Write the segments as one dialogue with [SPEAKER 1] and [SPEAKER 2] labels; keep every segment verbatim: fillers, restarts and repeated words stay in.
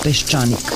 [SPEAKER 1] Peščanik.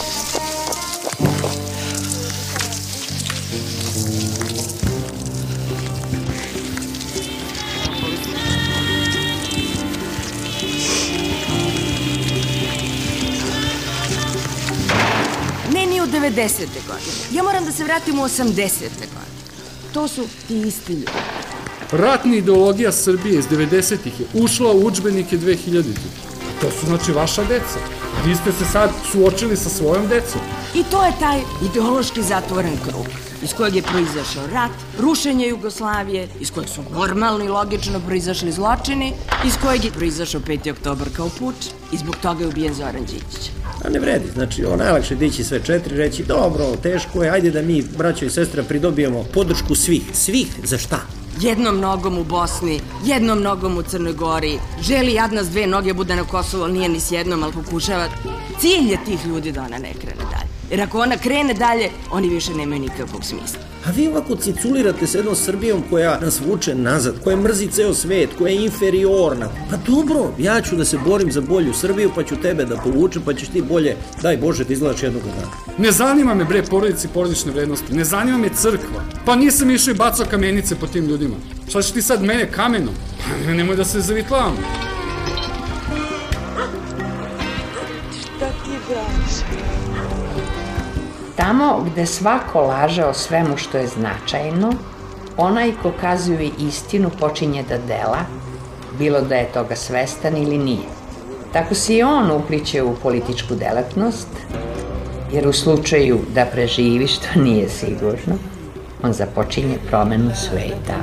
[SPEAKER 2] Ne, ni u devedesete godine. Ja moram da se vratim u osamdesete godine. To su ti isti ljudi.
[SPEAKER 3] Ratna ideologija Srbije iz devedesetih je ušla u udžbenike dve hiljaditih. To su znači vaša deca. Vi ste se sad suočili sa svojom decom.
[SPEAKER 2] I to je taj ideološki zatvoren krug, iz kojeg je proizašao rat, rušenje Jugoslavije, iz kojeg su normalno i logično proizašli zločini, iz kojeg je proizašao peti oktobar kao puč i zbog toga je ubijen Zoran Đinđić.
[SPEAKER 4] A ne vredi, znači ovo najlakše dići sve četiri, reći dobro, teško je, ajde da mi, braćo i sestre, pridobijemo podršku svih. Svih za šta?
[SPEAKER 2] Jednom nogom u Bosni, jednom nogom u Crnoj Gori, želi jadna s dve noge bude na Kosovu, ali nije ni s jednom, ali pokušava. Cilj je tih ljudi da ona ne krene dalje. Jer ako ona krene dalje, oni više nemaju nikakvog smisla.
[SPEAKER 4] A vi ovako ciculirate s jednom Srbijom koja nas vuče nazad, koja mrzi ceo svet, koja je inferiorna. Pa dobro, ja ću da se borim za bolju Srbiju, pa ću tebe da povučem, pa ćeš ti bolje, daj Bože, da izgledaš jednog dana.
[SPEAKER 3] Ne zanima me bre porodice i porodične vrednosti, ne zanima me crkva. Pa nisam išao i bacao kamenice po tim ljudima. Šta ćeš ti sad mene kamenom? Pa nemoj da se zavitlavamo.
[SPEAKER 5] Šta ti daš?
[SPEAKER 6] Tamo gde svako laže o svemu što je značajno, onaj ko kazuje istinu počinje da dela, bilo da je toga svestan ili nije. Tako se i on upliće u političku delatnost, jer u slučaju da preživi, što nije sigurno, on započinje promenu sveta.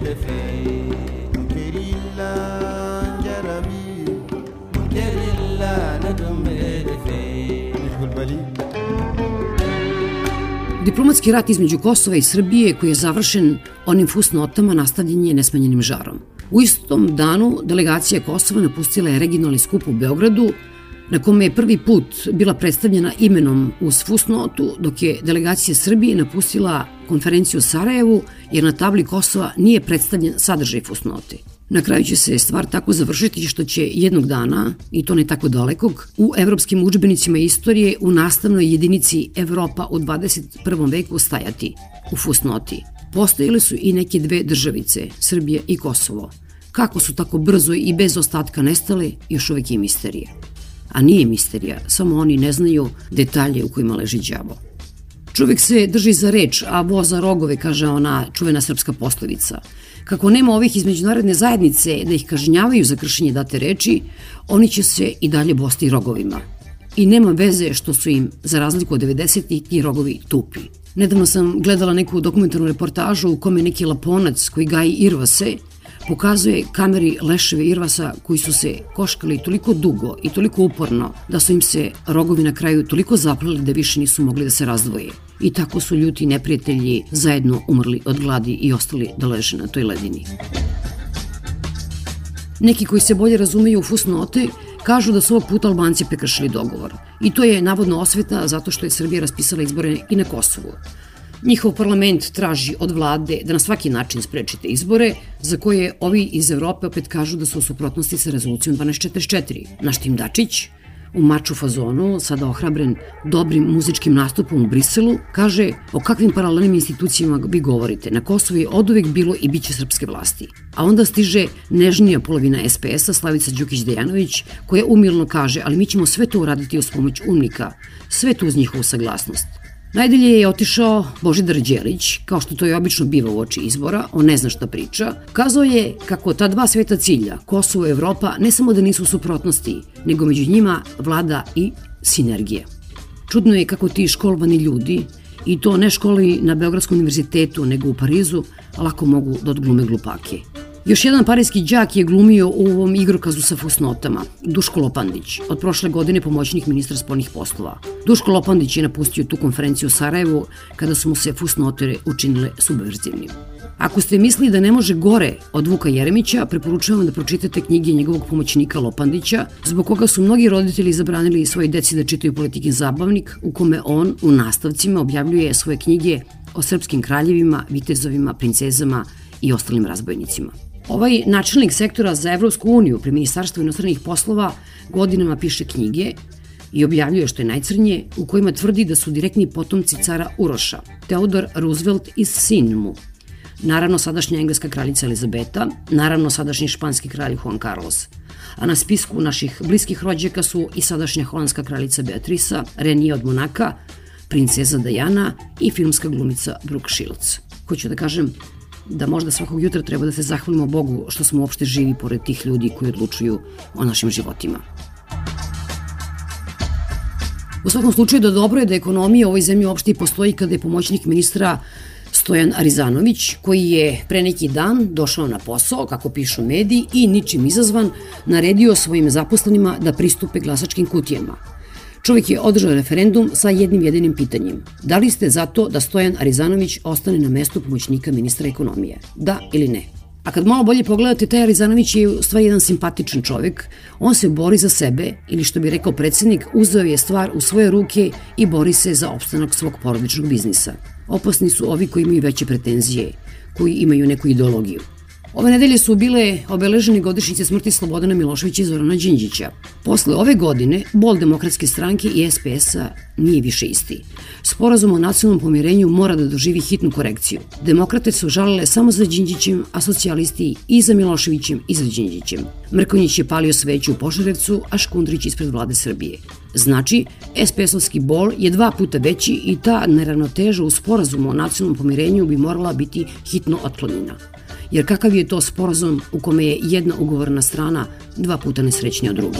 [SPEAKER 7] Diplomatski rat između Kosova i Srbije, koji je završen onim fusnotama, nastavljen je nesmanjenim žarom. U istom danu delegacija Kosova napustila je regionalni skup u Beogradu, na kome je prvi put bila predstavljena imenom uz fusnotu, dok je delegacija Srbije napustila konferenciju u Sarajevu, jer na tabli Kosova nije predstavljen sadržaj fusnote. Na kraju će se stvar tako završiti što će jednog dana, i to ne tako dalekog, u evropskim udžbenicima istorije u nastavnoj jedinici Evropa u dvadeset prvom veku stajati u fusnoti. Postojile su i neke dve državice, Srbija i Kosovo. Kako su tako brzo i bez ostatka nestale, još uvek je misterija. A nije misterija, samo oni ne znaju detalje u kojima leži đavo. Čovek se drži za reč, a voz za rogove, kaže ona čuvena srpska poslovica. Kako nema ovih iz međunarodne zajednice da ih kažnjavaju za kršenje date reči, oni će se i dalje bosti rogovima. I nema veze što su im, za razliku od devedesetih, ti rogovi tupi. Nedavno sam gledala neku dokumentarnu reportažu u kome neki Laponac koji gaji irvase pokazuje kameri leševe irvasa koji su se koškali toliko dugo i toliko uporno da su im se rogovi na kraju toliko zapleli da više nisu mogli da se razdvoje. I tako su ljuti neprijatelji zajedno umrli od gladi i ostali da leže na toj ledini. Neki koji se bolje razumeju u fusnote kažu da su ovog puta Albanci prekršili dogovor. I to je navodno osveta zato što je Srbija raspisala izbore i na Kosovu. Njihov parlament traži od vlade da na svaki način sprečite izbore, za koje ovi iz Evrope opet kažu da su u suprotnosti sa rezolucijom dvanaest četrdeset četiri. Naš Tim Dačić, u maču fazonu, sada ohrabren dobrim muzičkim nastupom u Briselu, kaže o kakvim paralelnim institucijama vi govorite. Na Kosovu je oduvek bilo i biće srpske vlasti. A onda stiže nežnija polovina es pe es a, Slavica Đukić-Dejanović, koja umilno kaže, ali mi ćemo sve to uraditi uz pomoć umnika, sve to uz njihovu saglasnost. Najdalje je otišao Božidar Đelić, kao što to je obično biva u oči izbora, on ne zna šta priča. Kazao je kako ta dva sveta cilja, Kosovo i Evropa, ne samo da nisu u suprotnosti, nego među njima vlada i sinergija. Čudno je kako ti školovani ljudi, i to ne školi na Beogradskom univerzitetu, nego u Parizu, lako mogu da odglume glupake. Još jedan parijski đak je glumio u ovom igrokazu sa fusnotama, Duško Lopandić, od prošle godine pomoćnik ministra spoljnih poslova. Duško Lopandić je napustio tu konferenciju u Sarajevu kada su mu se fusnote učinile subverzivnim. Ako ste mislili da ne može gore od Vuka Jeremića, preporučujem da pročitate knjige njegovog pomoćnika Lopandića, zbog koga su mnogi roditelji zabranili svoje deci da čitaju Politikin zabavnik, u kome on u nastavcima objavljuje svoje knjige o srpskim kraljevima, vitezovima, princezama i ostalim razbojnicima. Ovaj načelnik sektora za Evropsku uniju pri Ministarstvu inostranih poslova godinama piše knjige i objavljuje što je najcrnje, u kojima tvrdi da su direktni potomci cara Uroša, Theodor Roosevelt iz sin mu, naravno sadašnja engleska kraljica Elizabeta, naravno sadašnji španski kralj Juan Carlos. A na spisku naših bliskih rođaka su i sadašnja holandska kraljica Beatrisa, Renije od Monaka, princeza Diana i filmska glumica Brooke Shields. Hoću da kažem da možda svakog jutra treba da se zahvalimo Bogu što smo uopšte živi pored tih ljudi koji odlučuju o našim životima. U svakom slučaju da dobro je da ekonomija u ovoj zemlji uopšte i postoji kada je pomoćnik ministra Stojan Arizanović, koji je pre neki dan došao na posao, kako pišu mediji, i ničim izazvan naredio svojim zaposlenima da pristupe glasačkim kutijama. Čovjek je održao referendum sa jednim jedinim pitanjem. Da li ste za to da Stojan Arizanović ostane na mestu pomoćnika ministra ekonomije? Da ili ne? A kad malo bolje pogledate, taj Arizanović je u stvari jedan simpatičan čovjek. On se bori za sebe, ili što bi rekao predsjednik, uzeo je stvar u svoje ruke i bori se za opstanak svog porodičnog biznisa. Opasni su ovi koji imaju veće pretenzije, koji imaju neku ideologiju. Ove nedelje su bile obeležene godišnjice smrti Slobodana Miloševića i Zorana Đinđića. Posle ove godine, bol Demokratske stranke i es pe es a nije više isti. Sporazum o nacionalnom pomirenju mora da doživi hitnu korekciju. Demokrate su žalile samo za Đinđićem, a socijalisti i za Miloševićem i za Đinđićem. Mrkonjić je palio sveću u Požarevcu, a Škundrić ispred vlade Srbije. Znači, es pe es ovski bol je dva puta veći i ta neravnoteža u sporazumu o nacionalnom pomirenju bi morala biti hitno otklonjena. Jer kakav je to sporazum u kome je jedna ugovorna strana dva puta nesrećnija od druge?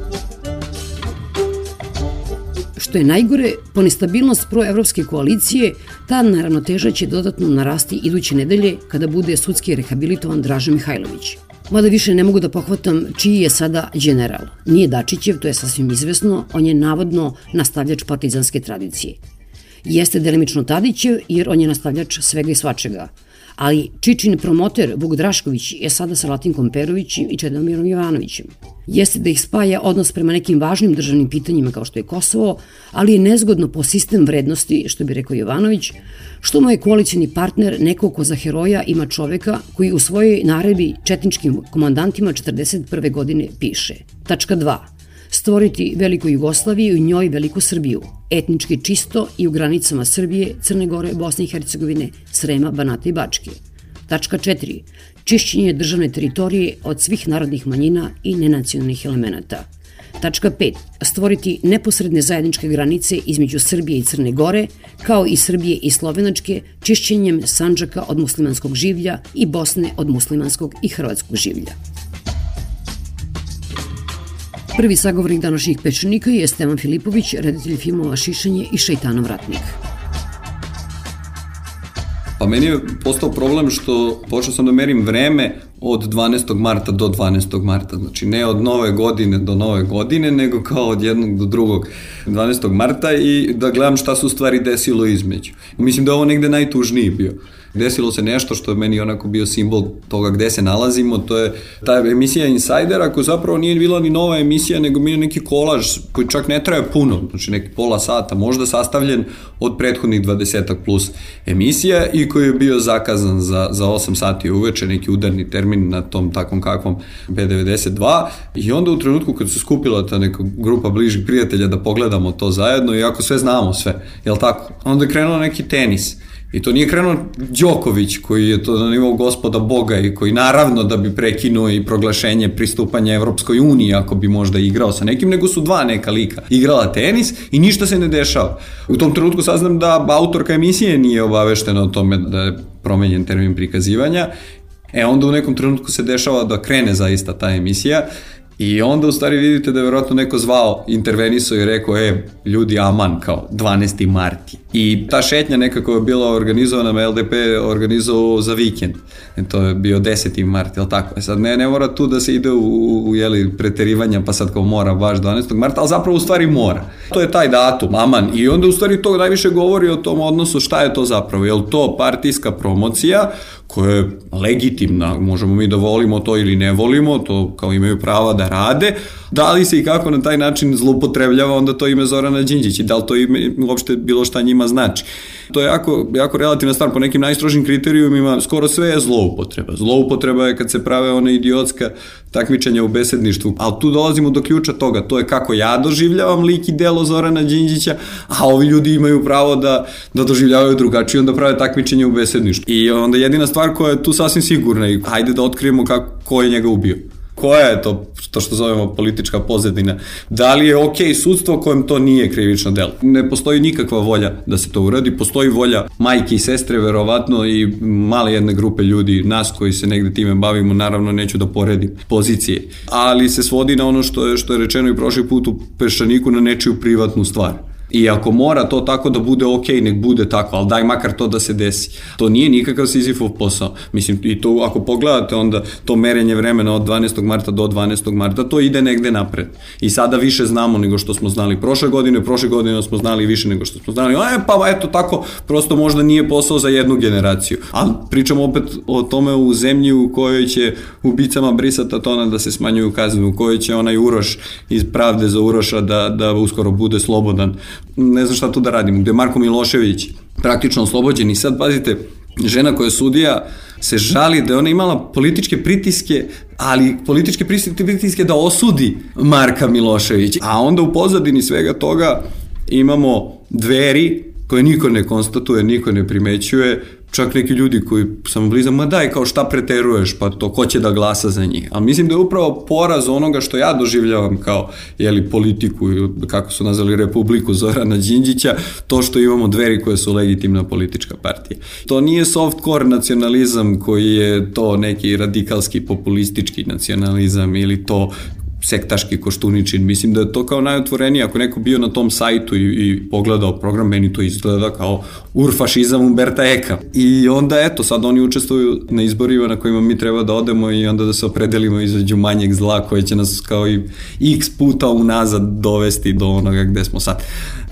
[SPEAKER 7] Što je najgore, po nestabilnost proevropske koalicije, ta neravnoteža će dodatno narasti iduće nedelje kada bude sudski rehabilitovan Draža Mihajlović. Mada više ne mogu da pohvatam čiji je sada general. Nije Dačićev, to je sasvim izvesno, on je navodno nastavljač partizanske tradicije. Jeste delimično Tadićev, jer on je nastavljač svega i svačega. Ali Čičin promoter Vuk Drašković je sada sa Latinkom Perovićem i Čedomirom Jovanovićem. Jeste da ih spaja odnos prema nekim važnim državnim pitanjima kao što je Kosovo, ali je nezgodno po sistem vrednosti, što bi rekao Jovanović, što mu je koalicijni partner neko ko za heroja ima čoveka koji u svojoj naredbi četničkim komandantima četrdeset prve godine piše. Tačka dva. Stvoriti veliku Jugoslaviju i u njoj veliku Srbiju, etnički čisto i u granicama Srbije, Crne Gore, Bosne i Hercegovine, Srema, Banata i Bačke. Tačka četiri. Čišćenje državne teritorije od svih narodnih manjina i nenacionalnih elemenata. Tačka pet. Stvoriti neposredne zajedničke granice između Srbije i Crne Gore, kao i Srbije i Slovenačke, čišćenjem Sandžaka od muslimanskog življa i Bosne od muslimanskog i hrvatskog življa. Prvi sagovornik današnjih Pečenika je Stevan Filipović, reditelj filmova Šišanje i Šejtanov ratnik.
[SPEAKER 1] Pa meni je postao problem što počeo sam da merim vreme od dvanaestog marta do dvanaestog marta, znači ne od nove godine do nove godine, nego kao od jednog do drugog dvanaestog marta i da gledam šta se u stvari desilo između. Mislim da je ovo negde najtužniji bio. Desilo se nešto što je meni onako bio simbol toga gde se nalazimo, to je ta emisija Insajdera koja zapravo nije bila ni nova emisija, nego mi je neki kolaž koji čak ne traje puno, znači neki pola sata, možda sastavljen od prethodnih dvadesetak plus emisija i koji je bio zakazan za, za osam sati uveče, neki udarni termin na tom takvom kakvom be devedeset dva i onda u trenutku kad se skupila ta neka grupa bližih prijatelja da pogledamo to zajedno, iako sve znamo sve, jel tako? Onda je krenuo neki tenis. I to nije krenuo Đoković koji je to na nivou gospoda Boga i koji naravno da bi prekinuo i proglašenje pristupanja Evropskoj uniji ako bi možda igrao sa nekim, nego su dva neka lika igrala tenis i ništa se ne dešava. U tom trenutku saznam da autorka emisije nije obaveštena o tome da je promenjen termin prikazivanja. E onda u nekom trenutku se dešava da krene zaista ta emisija i onda u stvari vidite da je verovatno neko zvao, intervenisao i rekao, e, ljudi, aman, kao dvanaesti marti. I ta šetnja nekako je bila organizovana, el de pe organizovao za vikend. E, to je bio deseti mart, jel tako? E sad ne, ne mora tu da se ide u, u, u jeli, preterivanja, pa sad kao mora baš dvanaestog marta, ali zapravo u stvari mora. To je taj datum, aman. I onda u stvari to najviše govori o tom odnosu šta je to zapravo. Je li to partijska promocija koja je legitimna, možemo mi da volimo to ili ne volimo, to kao imaju prava da rade, da li se i kako na taj način zloupotrebljava onda to ime Zorana Đinđića, da li to ime uopšte bilo šta njima znači. To je jako, jako relativna stvar, po nekim najstrožim kriterijumima skoro sve je zloupotreba. Zloupotreba je kad se prave one idiotska takmičenja u besedništvu, ali tu dolazimo do ključa toga, to je kako ja doživljavam lik i delo Zorana Đinđića, a ovi ljudi imaju pravo da, da doživljavaju drugačije, onda prave takmičenje u besedništvu. I onda jedina stvar koja je tu sasvim sigurna i hajde da otkrijemo kako, ko je njega ubio. Koja je to, to što zovemo politička pozadina? Da li je okej sudstvo kojem to nije krivično delo? Ne postoji nikakva volja da se to uradi, postoji volja majke i sestre, verovatno, i male jedne grupe ljudi, nas koji se negde time bavimo, naravno neću da poredim pozicije, ali se svodi na ono što je, što je rečeno i prošli put u Peščaniku, na nečiju privatnu stvar. I ako mora to tako da bude okej, nek bude tako, ali daj makar to da se desi. To nije nikakav Sizifov posao. Mislim, i to ako pogledate onda to merenje vremena od dvanaestog marta do dvanaestog marta, to ide negde napred. I sada više znamo nego što smo znali prošle godine, prošle godine smo znali više nego što smo znali. E, pa eto tako, prosto možda nije posao za jednu generaciju. Ali pričamo opet o tome u zemlji u kojoj će ubicama Brisata Tona da se smanjuju kazne, u kojoj će onaj Uroš iz Pravde za Uroša da, da uskoro bude slobodan. Ne znam šta tu da radimo, gde je Marko Milošević praktično oslobođen i sad pazite, žena koja je sudija se žali da je ona imala političke pritiske, ali političke pritiske da osudi Marka Miloševića, a onda u pozadini svega toga imamo Dveri koje niko ne konstatuje, niko ne primećuje, čak neki ljudi koji sam blizam, ma daj, kao šta preteruješ, pa to, ko će da glasa za njih. Ali mislim da je upravo poraz onoga što ja doživljavam kao, jeli, politiku, kako su nazvali Republiku Zorana Đinđića, to što imamo Dveri koje su legitimna politička partija. To nije softcore nacionalizam koji je to neki radikalski populistički nacionalizam ili to sektaški koštuničin. Mislim da je to kao najotvorenije. Ako neko bio na tom sajtu i, i pogledao program, meni to izgleda kao urfašizam Umberta Eka. I onda eto, sad oni učestvuju na izborima na kojima mi treba da odemo i onda da se opredelimo između manjeg zla koje će nas kao i x puta unazad dovesti do onoga gde smo sad.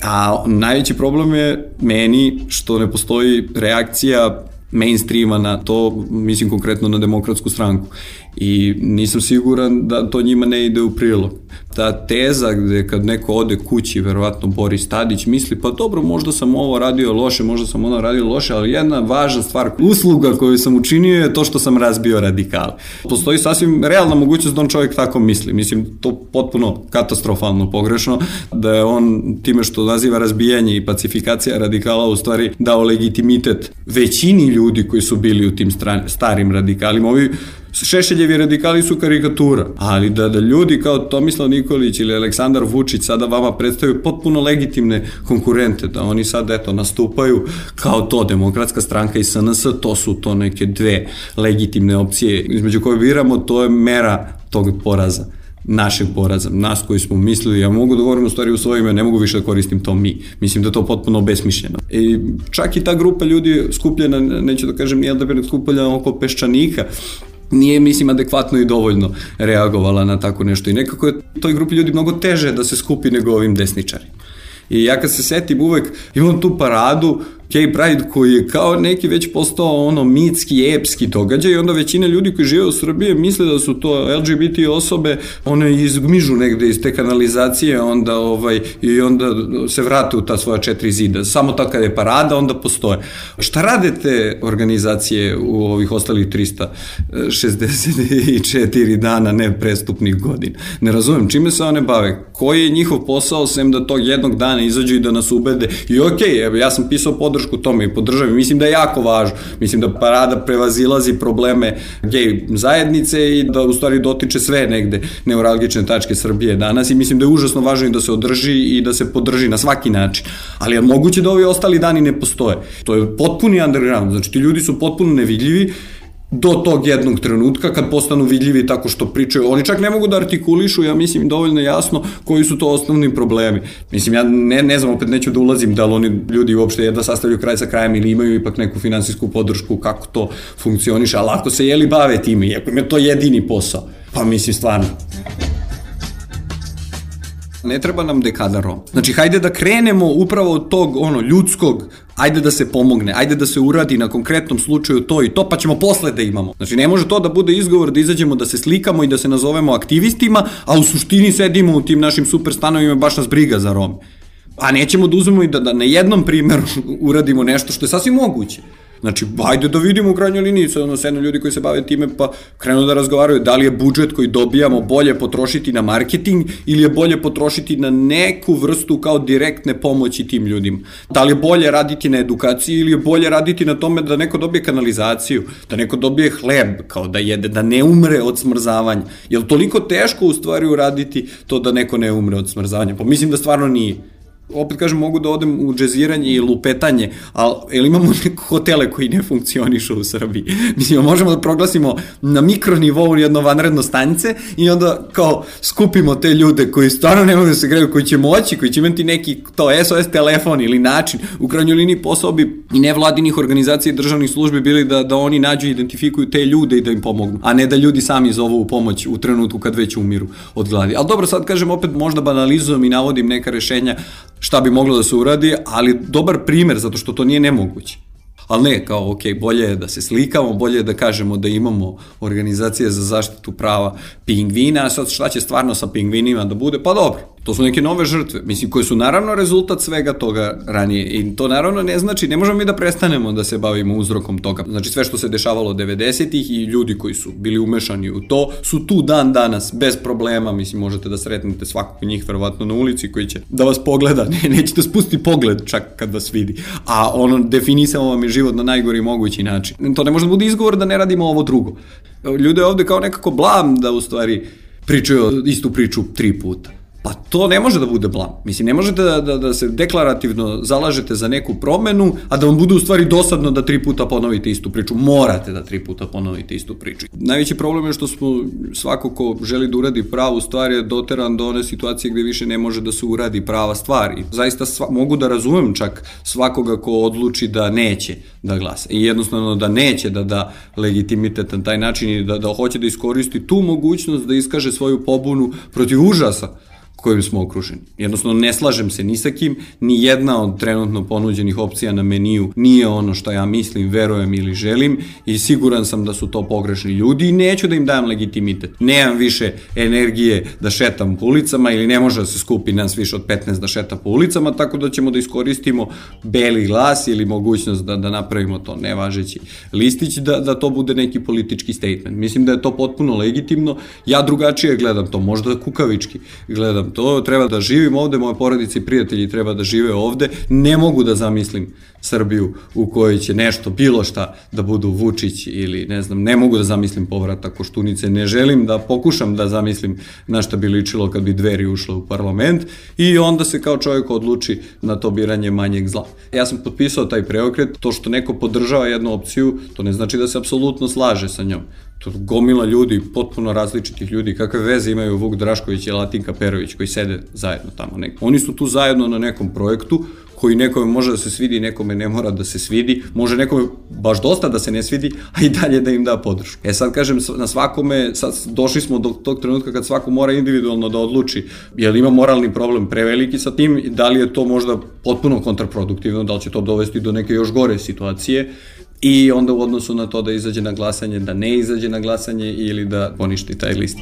[SPEAKER 1] A najveći problem je meni što ne postoji reakcija mainstreama na to, mislim konkretno na Demokratsku stranku. I nisam siguran da to njima ne ide u prilog. Ta teza gde kad neko ode kući, verovatno Boris Tadić misli, pa dobro, možda sam ovo radio loše, možda sam ono radio loše, ali jedna važna stvar, usluga koju sam učinio je to što sam razbio radikale. Postoji sasvim realna mogućnost da on čovjek tako misli. Mislim, to potpuno katastrofalno pogrešno, da je on time što naziva razbijanje i pacifikacija radikala u stvari dao legitimitet većini ljudi koji su bili u tim starim radikalima. Ovi Šešeljevi radikali su karikatura, ali da, da ljudi kao Tomislav Nikolić ili Aleksandar Vučić sada vama predstavljaju potpuno legitimne konkurente, da oni sad eto nastupaju kao to, Demokratska stranka i S N S, to su to neke dve legitimne opcije između koje biramo, to je mera tog poraza, našeg poraza, nas koji smo mislili, ja mogu da govorim u stvari u svoje ime, ne mogu više da koristim to mi. Mislim da je to potpuno besmišljeno. I čak i ta grupa ljudi skupljena, neću da kažem, nije da je skupljena oko Peščanika, nije, mislim, adekvatno i dovoljno reagovala na tako nešto. I nekako je toj grupi ljudi mnogo teže da se skupi nego ovim desničarima. I ja kad se setim uvek, imam tu paradu Gay Pride koji je kao neki već postao ono mitski, epski događaj i onda većina ljudi koji žive u Srbiji misle da su to L G B T osobe, one izgmižu negde iz te kanalizacije onda, ovaj, i onda se vrate u ta svoja četiri zida. Samo tako kad je parada, onda postoje. Šta rade te organizacije u ovih ostalih trista šezdeset četiri dana neprestupnih godina? Ne razumem, čime se one bave? Koji je njihov posao sem da tog jednog dana izađu i da nas ubede? I okej, okay, ja sam pisao podršku tome i podržavam. Mislim da je jako važno. Mislim da parada prevazilazi probleme gej zajednice i da u stvari dotiče sve negde neuralgične tačke Srbije danas i mislim da je užasno važno i da se održi i da se podrži na svaki način. Ali je moguće da ovi ostali dani ne postoje. To je potpuni underground. Znači ti ljudi su potpuno nevidljivi do tog jednog trenutka kad postanu vidljivi tako što pričaju. Oni čak ne mogu da artikulišu, ja mislim, dovoljno jasno koji su to osnovni problemi. Mislim, ja ne, ne znam, opet neću da ulazim da li oni ljudi uopšte jedva sastavljaju kraj sa krajem ili imaju ipak neku finansijsku podršku, kako to funkcioniše, ali ako se jeli bave time, iako im je to jedini posao, pa mislim stvarno. Ne treba nam dekada Rom. Znači, hajde da krenemo upravo od tog ono, ljudskog ajde da se pomogne, ajde da se uradi na konkretnom slučaju to i to, pa ćemo posle da imamo. Znači, ne može to da bude izgovor da izađemo, da se slikamo i da se nazovemo aktivistima, a u suštini sedimo u tim našim super stanovima, baš nas briga za Rome. A nećemo da uzmemo i da, da na jednom primjeru uradimo nešto što je sasvim moguće. Znači, ajde da vidimo u krajnjoj liniji, ono sedam ljudi koji se bave time, pa krenu da razgovaraju da li je budžet koji dobijamo bolje potrošiti na marketing ili je bolje potrošiti na neku vrstu kao direktne pomoći tim ljudima. Da li je bolje raditi na edukaciji ili je bolje raditi na tome da neko dobije kanalizaciju, da neko dobije hleb, kao da jede, da ne umre od smrzavanja. Je li toliko teško u stvari uraditi to da neko ne umre od smrzavanja? Pa mislim da stvarno nije. Opet kažem, mogu da odem u džeziranje i lupetanje, ali jel imamo neke hotele koji ne funkcionišu u Srbiji? Mislim, možemo da proglasimo na mikronivou jedno vanredno stanice i onda kao skupimo te ljude koji stvarno ne mogu da se greju, koji će moći, koji će imati neki to S O S telefon ili način. U krajnjoj liniji posao bi i nevladinih organizacija i državnih službi bili da, da oni nađu i identifikuju te ljude i da im pomognu, a ne da ljudi sami zovu u pomoć u trenutku kad već umiru od gladi. Ali dobro, sad kažem, opet možda banalizujem i navodim neka rešenja šta bi moglo da se uradi, ali dobar primer, zato što to nije nemoguće. Ali ne, kao, ok, bolje je da se slikamo, bolje je da kažemo da imamo organizacije za zaštitu prava pingvina, a sad šta će stvarno sa pingvinima da bude? Pa dobro, to su neke nove žrtve, mislim, koje su naravno rezultat svega toga ranije i to naravno ne znači, ne možemo mi da prestanemo da se bavimo uzrokom toga. Znači, sve što se dešavalo devedesetih i ljudi koji su bili umešani u to su tu dan danas, bez problema, mislim, možete da sretnete svakog njih verovatno na ulici koji će da vas pogleda, ne, nećete spustiti pogled čak kad vas vidi, a ono, definisamo vam je život na najgori mogući način. To ne može da bude izgovor da ne radimo ovo drugo. Ljude ovde kao nekako blam da u stvari pričaju istu priču tri puta. Pa to ne može da bude blam. Mislim, ne možete da, da, da se deklarativno zalažete za neku promenu, a da vam bude u stvari dosadno da tri puta ponovite istu priču. Morate da tri puta ponovite istu priču. Najveći problem je što smo svako ko želi da uradi pravu stvar je doteran do one situacije gde više ne može da se uradi prava stvar. I zaista sva, mogu da razumem čak svakoga ko odluči da neće da glasa. I jednostavno da neće da da legitimitet na taj način i da, da hoće da iskoristi tu mogućnost da iskaže svoju pobunu protiv užasa kojim smo okruženi. Jednostavno, ne slažem se ni sa kim, ni jedna od trenutno ponuđenih opcija na meniju nije ono što ja mislim, verujem ili želim i siguran sam da su to pogrešni ljudi i neću da im dajem legitimitet. Nemam više energije da šetam po ulicama ili ne može da se skupi nas više od petnaest da šeta po ulicama, tako da ćemo da iskoristimo beli glas ili mogućnost da, da napravimo to nevažeći listić, da, da to bude neki politički statement. Mislim da je to potpuno legitimno. Ja drugačije gledam to, možda kukavički gledam to, treba da živim ovde, moje porodice i prijatelji treba da žive ovde, ne mogu da zamislim Srbiju u kojoj će nešto, bilo šta, da budu Vučić ili ne znam, ne mogu da zamislim povratak Koštunice, ne želim da pokušam da zamislim na šta bi ličilo kad bi Dveri ušla u parlament i onda se kao čovjek odluči na to biranje manjeg zla. Ja sam potpisao taj preokret, to što neko podržava jednu opciju, to ne znači da se apsolutno slaže sa njom. To gomila ljudi, potpuno različitih ljudi, kakve veze imaju Vuk Drašković i Latinka Perović koji sede zajedno tamo. Oni su tu zajedno na nekom projektu koji nekome može da se svidi, nekome ne mora da se svidi, može nekome baš dosta da se ne svidi, a i dalje da im da podršku. E sad kažem, na svakome, sad došli smo do tog trenutka kad svako mora individualno da odluči, je li ima moralni problem preveliki sa tim, da li je to možda potpuno kontraproduktivno, da li će to dovesti do neke još gore situacije, i onda u odnosu na to da izađe na glasanje, da ne izađe na glasanje ili da poništi taj listić.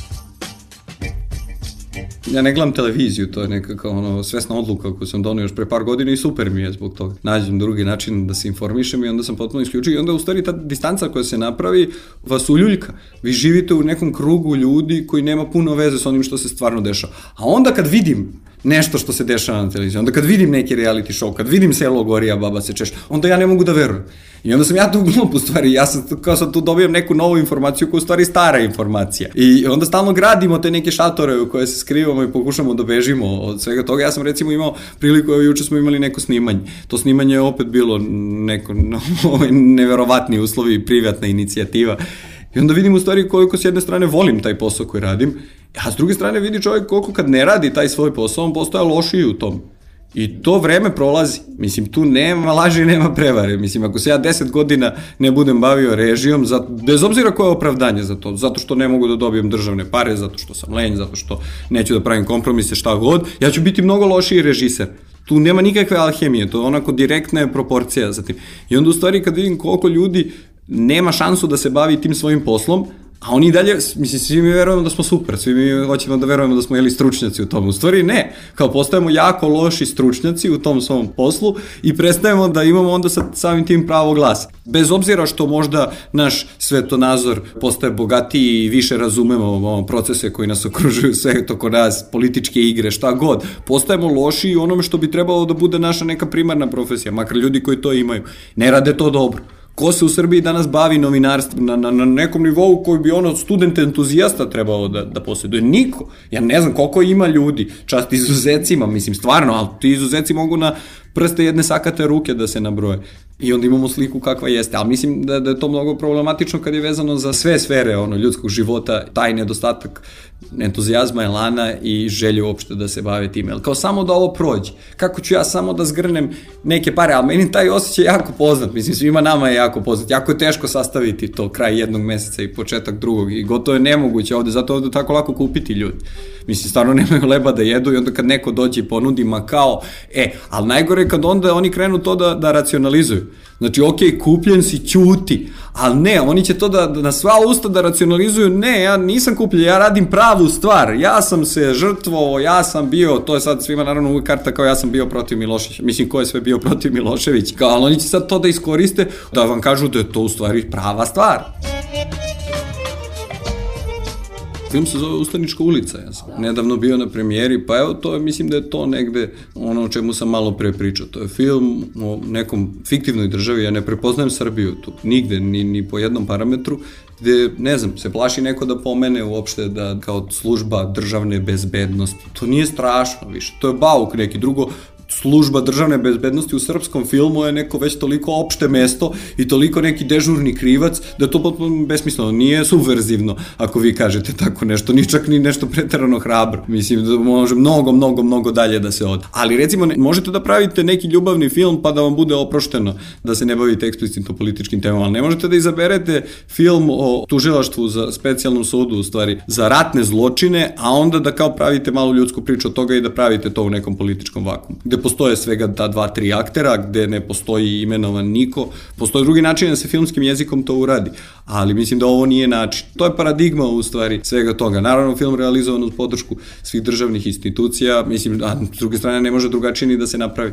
[SPEAKER 1] Ja ne gledam televiziju, to je nekako ono, svesna odluka koju sam donio još pre par godina i super mi je zbog toga. Nađem drugi način da se informišem i onda sam potpuno isključio i onda u stvari ta distanca koja se napravi vas uljuljka. Vi živite u nekom krugu ljudi koji nema puno veze s onim što se stvarno dešava. A onda kad vidim nešto što se dešava na televiziji, onda kad vidim neki reality show, kad vidim Selo gori, a baba se češ, onda ja ne mogu da verujem. I onda sam ja tu glup u stvari, ja sam, kao sam tu dobijam neku novu informaciju koja je u stvari stara informacija. I onda stalno gradimo te neke šatore u koje se skrivamo i pokušamo da bežimo od svega toga. Ja sam recimo imao priliku, evo juče smo imali neko snimanje. To snimanje je opet bilo neko no, neverovatni uslovi i privatna inicijativa. I onda vidim u stvari koliko s jedne strane volim taj posao koji radim, a s druge strane vidi čovjek koliko kad ne radi taj svoj posao, on postaje lošiji u tom. I to vreme prolazi. Mislim, tu nema laži, nema prevare. Mislim, ako se ja deset godina ne budem bavio režijom, za, bez obzira koje je opravdanje za to, zato što ne mogu da dobijem državne pare, zato što sam lenj, zato što neću da pravim kompromise, šta god, ja ću biti mnogo lošiji režiser. Tu nema nikakve alhemije, to je onako direktna je proporcija za tim. I onda u stvari kad vidim koliko ljudi nema šansu da se bavi tim svojim poslom, a oni dalje, mislim, svi mi verujemo da smo super, svi mi hoćemo da verujemo da smo jeli stručnjaci u tom. U stvari ne, kao postajemo jako loši stručnjaci u tom svom poslu i prestajemo da imamo onda sa samim tim pravo glasa. Bez obzira što možda naš svetonazor postaje bogatiji i više razumemo procese koji nas okružuju, sve to kod nas, političke igre, šta god, postajemo loši u onome što bi trebalo da bude naša neka primarna profesija, makar ljudi koji to imaju. Ne rade to dobro. Ko se u Srbiji danas bavi novinarstvom na, na, na nekom nivou koji bi ono student entuzijasta trebao da, da posjeduje? Niko. Ja ne znam koliko ima ljudi, čast izuzecima, mislim stvarno, ali ti izuzeci mogu na prste jedne sakate ruke da se nabroje. I onda imamo sliku kakva jeste, ali mislim da, da je to mnogo problematično kad je vezano za sve sfere ono, ljudskog života, taj nedostatak entuzijazma, elana i želje uopšte da se bave time. Ali kao samo da ovo prođe. Kako ću ja samo da zgrnem neke pare, ali meni taj osjećaj je jako poznat, mislim svima nama je jako poznat, jako je teško sastaviti to kraj jednog meseca i početak drugog i gotovo je nemoguće ovde, zato ovde tako lako kupiti ljudi. Mislim, stvarno nemaju leba da jedu i onda kad neko dođe i ponudi, ma kao, e, ali najgore je kad onda oni krenu to da, da racionalizuju. Znači, ok, kupljen si, ćuti, ali ne, oni će to da, da na sva usta da racionalizuju, ne, ja nisam kupljen, ja radim pravu stvar, ja sam se žrtvovao, ja sam bio, to je sad svima naravno uvijek karta kao ja sam bio protiv Miloševića, mislim ko je sve bio protiv Miloševića, kao, ali oni će sad to da iskoriste, da vam kažu da je to u stvari prava stvar. Film se zove Ustanička ulica, ja sam nedavno bio na premijeri, pa evo to je, mislim da je to negde ono o čemu sam malo pre pričao, to je film o nekom fiktivnoj državi, ja ne prepoznajem Srbiju tu, nigde, ni, ni po jednom parametru, gde, ne znam, se plaši neko da pomene uopšte da kao služba državne bezbednosti, to nije strašno više, to je bauk neki, drugo, služba državne bezbednosti u srpskom filmu je neko već toliko opšte mesto i toliko neki dežurni krivac da je to potpuno besmisleno, nije subverzivno ako vi kažete tako nešto, ni čak ni nešto preterano hrabro, mislim da može mnogo, mnogo, mnogo dalje da se ode. Ali recimo, ne, možete da pravite neki ljubavni film pa da vam bude oprošteno da se ne bavite eksplicitno političkim temama, ali ne možete da izaberete film o tužilaštvu za specijalnom sudu, u stvari, za ratne zločine, a onda da kao pravite malu ljudsku priču od toga i da pravite to u nekom političkom vakumu. Gde postoje svega ta dva, tri aktera, gde ne postoji imenovan niko, postoje drugi način da se filmskim jezikom to uradi, ali mislim da ovo nije način. To je paradigma u stvari svega toga. Naravno, film realizovan uz podršku svih državnih institucija, mislim, a s druge strane ne može drugačije ni da se napravi.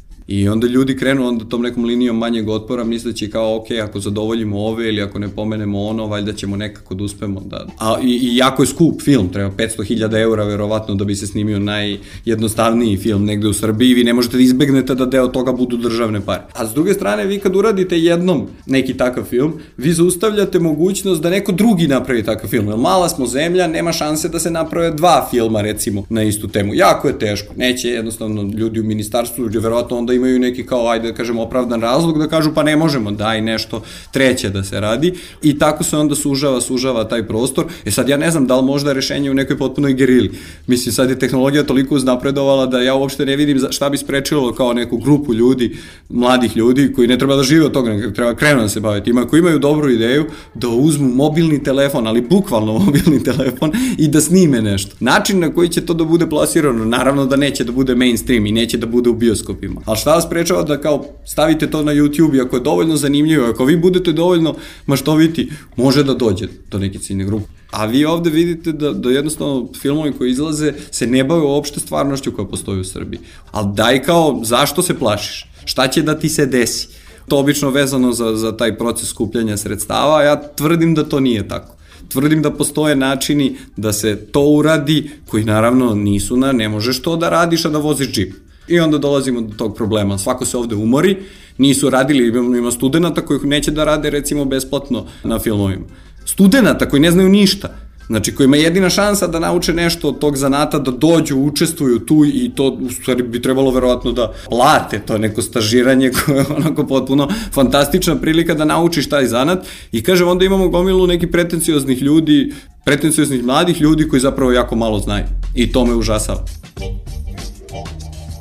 [SPEAKER 1] I onda ljudi krenu onda tom nekom linijom manjeg otpora misleći kao ok, ako zadovoljimo ove ili ako ne pomenemo ono, valjda ćemo nekako da uspemo da... A, i, i jako je skup film, treba petsto hiljada eura verovatno da bi se snimio najjednostavniji film negde u Srbiji, vi ne možete da izbegnete da deo toga budu državne pare. A s druge strane, vi kad uradite jednom neki takav film, vi zaustavljate mogućnost da neko drugi napravi takav film. Jer mala smo zemlja, nema šanse da se naprave dva filma recimo na istu temu. Jako je teško, neće jednostavno ljudi u ministarstvu, verovatno onda imaju neki kao, ajde da kažemo, opravdan razlog da kažu pa ne možemo, daj nešto treće da se radi i tako se onda sužava, sužava taj prostor. E sad ja ne znam da li možda rešenje u nekoj potpunoj gerili. Mislim, sad je tehnologija toliko uznapredovala da ja uopšte ne vidim šta bi sprečilo kao neku grupu ljudi, mladih ljudi koji ne treba da žive od toga, nego treba krenu da se baviti. Ima koji imaju dobru ideju da uzmu mobilni telefon, ali bukvalno mobilni telefon i da snime nešto. Način na koji će to da bude plasirano, naravno da neće da bude mainstream i neće da bude u bioskopima. Ali šta vas sprečava da kao stavite to na YouTube i ako je dovoljno zanimljivo, ako vi budete dovoljno maštoviti, može da dođe do neke ciljne grupe. A vi ovde vidite da, da jednostavno filmovi koji izlaze se ne bave uopšte stvarnošću koja postoji u Srbiji. Ali daj kao, zašto se plašiš? Šta će da ti se desi? To obično vezano za, za taj proces skupljanja sredstava, a ja tvrdim da to nije tako. Tvrdim da postoje načini da se to uradi, koji naravno nisu na, ne možeš to da radiš, a da voziš džip. I onda dolazimo do tog problema. Svako se ovde umori, nisu radili, ima studenta kojih neće da rade recimo besplatno na filmovima. Studenta koji ne znaju ništa, znači kojima je jedina šansa da nauče nešto od tog zanata, da dođu, učestvuju tu i to u stvari bi trebalo verovatno da plate, to je neko stažiranje koje je onako potpuno fantastična prilika da naučiš taj zanat i kažem onda imamo gomilu nekih pretencioznih ljudi, pretencioznih mladih ljudi koji zapravo jako malo znaju i to me užasava.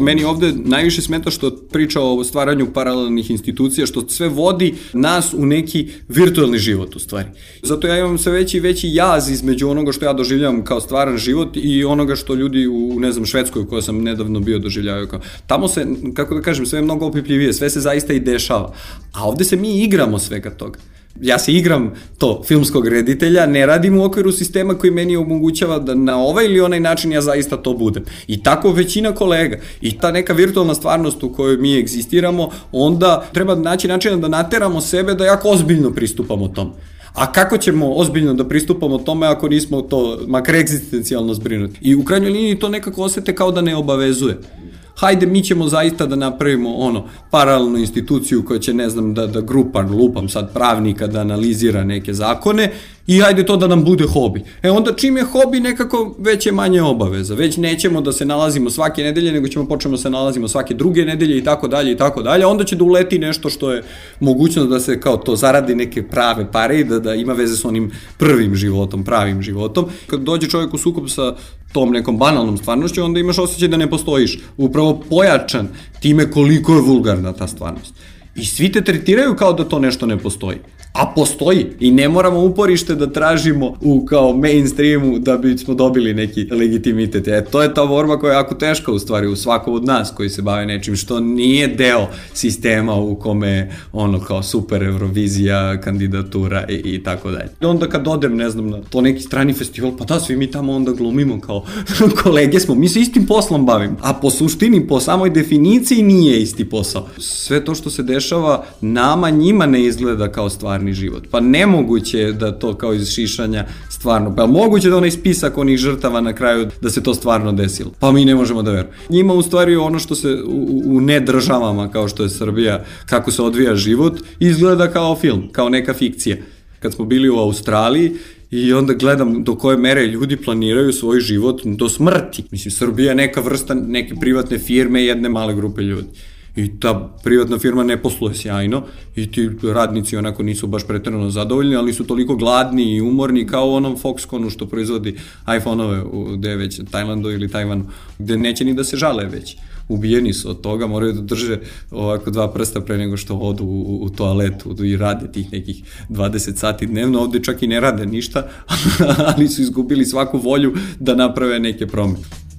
[SPEAKER 1] Meni ovde najviše smeta što priča o stvaranju paralelnih institucija, što sve vodi nas u neki virtualni život u stvari. Zato ja imam sve veći i veći jaz između onoga što ja doživljavam kao stvaran život i onoga što ljudi u, ne znam, Švedskoj u kojoj sam nedavno bio doživljavaju kao. Tamo se, kako da kažem, sve je mnogo opipljivije, sve se zaista i dešava. A ovde se mi igramo svega toga. Ja se igram to filmskog reditelja, ne radim u okviru sistema koji meni omogućava da na ovaj ili onaj način ja zaista to budem. I tako većina kolega. I ta neka virtualna stvarnost u kojoj mi egzistiramo, onda treba naći način da nateramo sebe da jako ozbiljno pristupamo tom. A kako ćemo ozbiljno da pristupamo tome ako nismo to makar egzistencijalno zbrinuti? I u krajnjoj liniji to nekako osete kao da ne obavezuje. Hajde, mi ćemo zaista da napravimo ono, paralelnu instituciju koja će, ne znam, da, da grupa, lupam sad pravnika, da analizira neke zakone i hajde to da nam bude hobi. E onda čim je hobi, nekako već je manje obaveza. Već nećemo da se nalazimo svake nedelje, nego ćemo počnemo da se nalazimo svake druge nedelje i tako dalje i tako dalje. Onda će da uleti nešto što je mogućnost da se kao to zaradi neke prave pare i da, da ima veze s onim prvim životom, pravim životom. Kad dođe čovjek u sukob sa tom nekom banalnom stvarnošću, onda imaš osjećaj da ne postojiš. Upravo pojačan time koliko je vulgarna ta stvarnost. I svi te tretiraju kao da to nešto ne postoji. A postoji i ne moramo uporište da tražimo u kao mainstreamu da bismo dobili neki legitimitet. E, to je ta borba koja je jako teška u stvari u svakom od nas koji se bave nečim što nije deo sistema u kome ono kao super Eurovizija, kandidatura i, i tako dalje. I onda kad odem, ne znam, na to neki strani festival, pa da, svi mi tamo onda glumimo kao kolege smo, mi se istim poslom bavimo. A po suštini, po samoj definiciji nije isti posao. Sve to što se dešava nama, njima ne izgleda kao stvar život. Pa nemoguće je da to kao iz šišanja stvarno, pa moguće da onaj spisak onih žrtava na kraju da se to stvarno desilo. Pa mi ne možemo da verujemo. Njima u stvari ono što se u, u ne državama kao što je Srbija, kako se odvija život, izgleda kao film, kao neka fikcija. Kad smo bili u Australiji i onda gledam do koje mere ljudi planiraju svoj život do smrti. Mislim, Srbija je neka vrsta neke privatne firme i jedne male grupe ljudi. I ta privatna firma ne posluje sjajno i ti radnici onako nisu baš pretjerano zadovoljni, ali su toliko gladni i umorni kao u onom Foxconnu što proizvodi iPhone-ove u gde već Tajlandu ili Tajvanu, gde neće ni da se žale već. Ubijeni su od toga, moraju da drže ovako dva prsta pre nego što odu u, u toaletu i rade tih nekih dvadeset sati dnevno. Ovde čak i ne rade ništa, ali su izgubili svaku volju da naprave neke promene.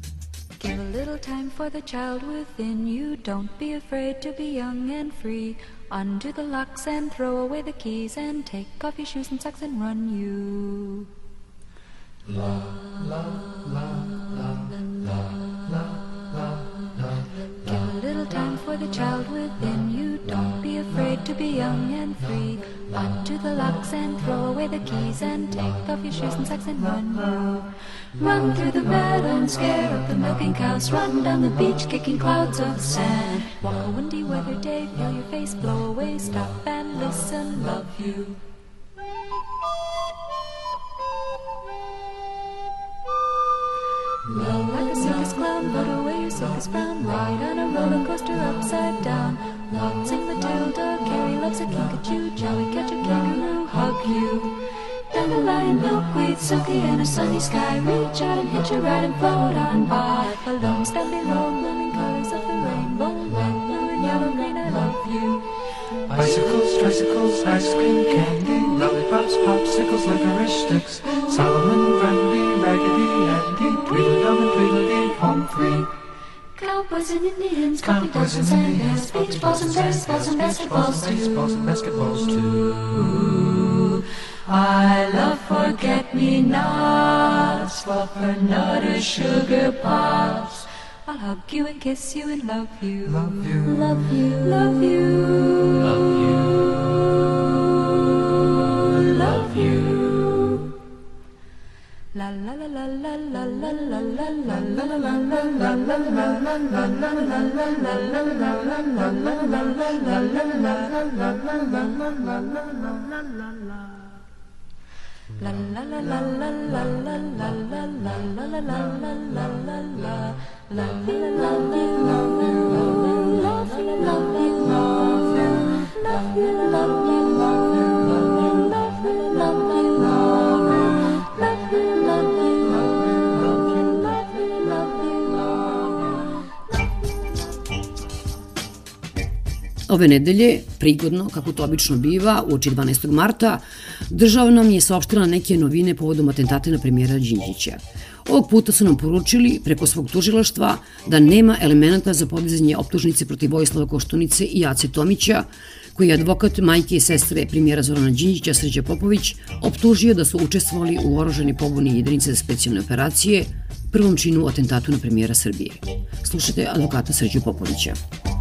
[SPEAKER 8] Give a little time for the child within you. Don't be afraid to be young and free. Undo the locks and throw away the keys and take off your shoes and socks and run you. La la la la la la la la. Give a little time for the child within you. Don't be afraid to be young and free. Undo the locks and throw away the keys and take off your shoes and socks and run you. Run through the meadow and scare up the milking cows. Run down the beach kicking clouds of sand. Walk a windy weather day, feel your face blow away. Stop and listen, love you. Roll like a circus clown, put away your circus brown. Ride on a roller coaster upside down. Waltzing Matilda, Carrie loves a kinkajou. Jelly catch a kangaroo, hug you. Dandelion, milkweed, silky in a sunny sky. Reach out and hitch a ride and float on by. Balloons down below, blooming colors of the rainbow. Red, blue, and yellow, green, I love you.
[SPEAKER 9] Bicycles, tricycles, ice cream, candy, lollipops, popsicles, licorice sticks. Solomon, Grundy, Raggedy Andy, Tweedledum and Tweedledee, home free.
[SPEAKER 8] Cowboys and Indians, coffee dogs and sandals, beach balls and baseballs and basketballs too.
[SPEAKER 9] Baseballs and basketballs too.
[SPEAKER 8] I love forget-me-nots, fluffernutter, sugar pops. I'll hug you and kiss you and love you.
[SPEAKER 9] Love you.
[SPEAKER 8] Love you. Love you.
[SPEAKER 9] Love you.
[SPEAKER 8] Love you. La la la la la la la la la la la la la la la
[SPEAKER 7] Ove nedelje, prigodno, kako to obično biva, uoči dvanaestog marta, država nam je saopštila neke novine povodom atentate na premijera Đinđića. Ovog puta su nam poručili preko svog tužilaštva da nema elemenata za podizanje optužnice protiv Vojislava Koštunice i Ace Tomića, koji je advokat majke i sestre premijera Zorana Đinđića, Srđa Popović, optužio da su učestvovali u oružani pobuni jedinice za specijalne operacije, prvom činu u atentatu na premijera Srbije. Slušajte advokata Srđu Popovića.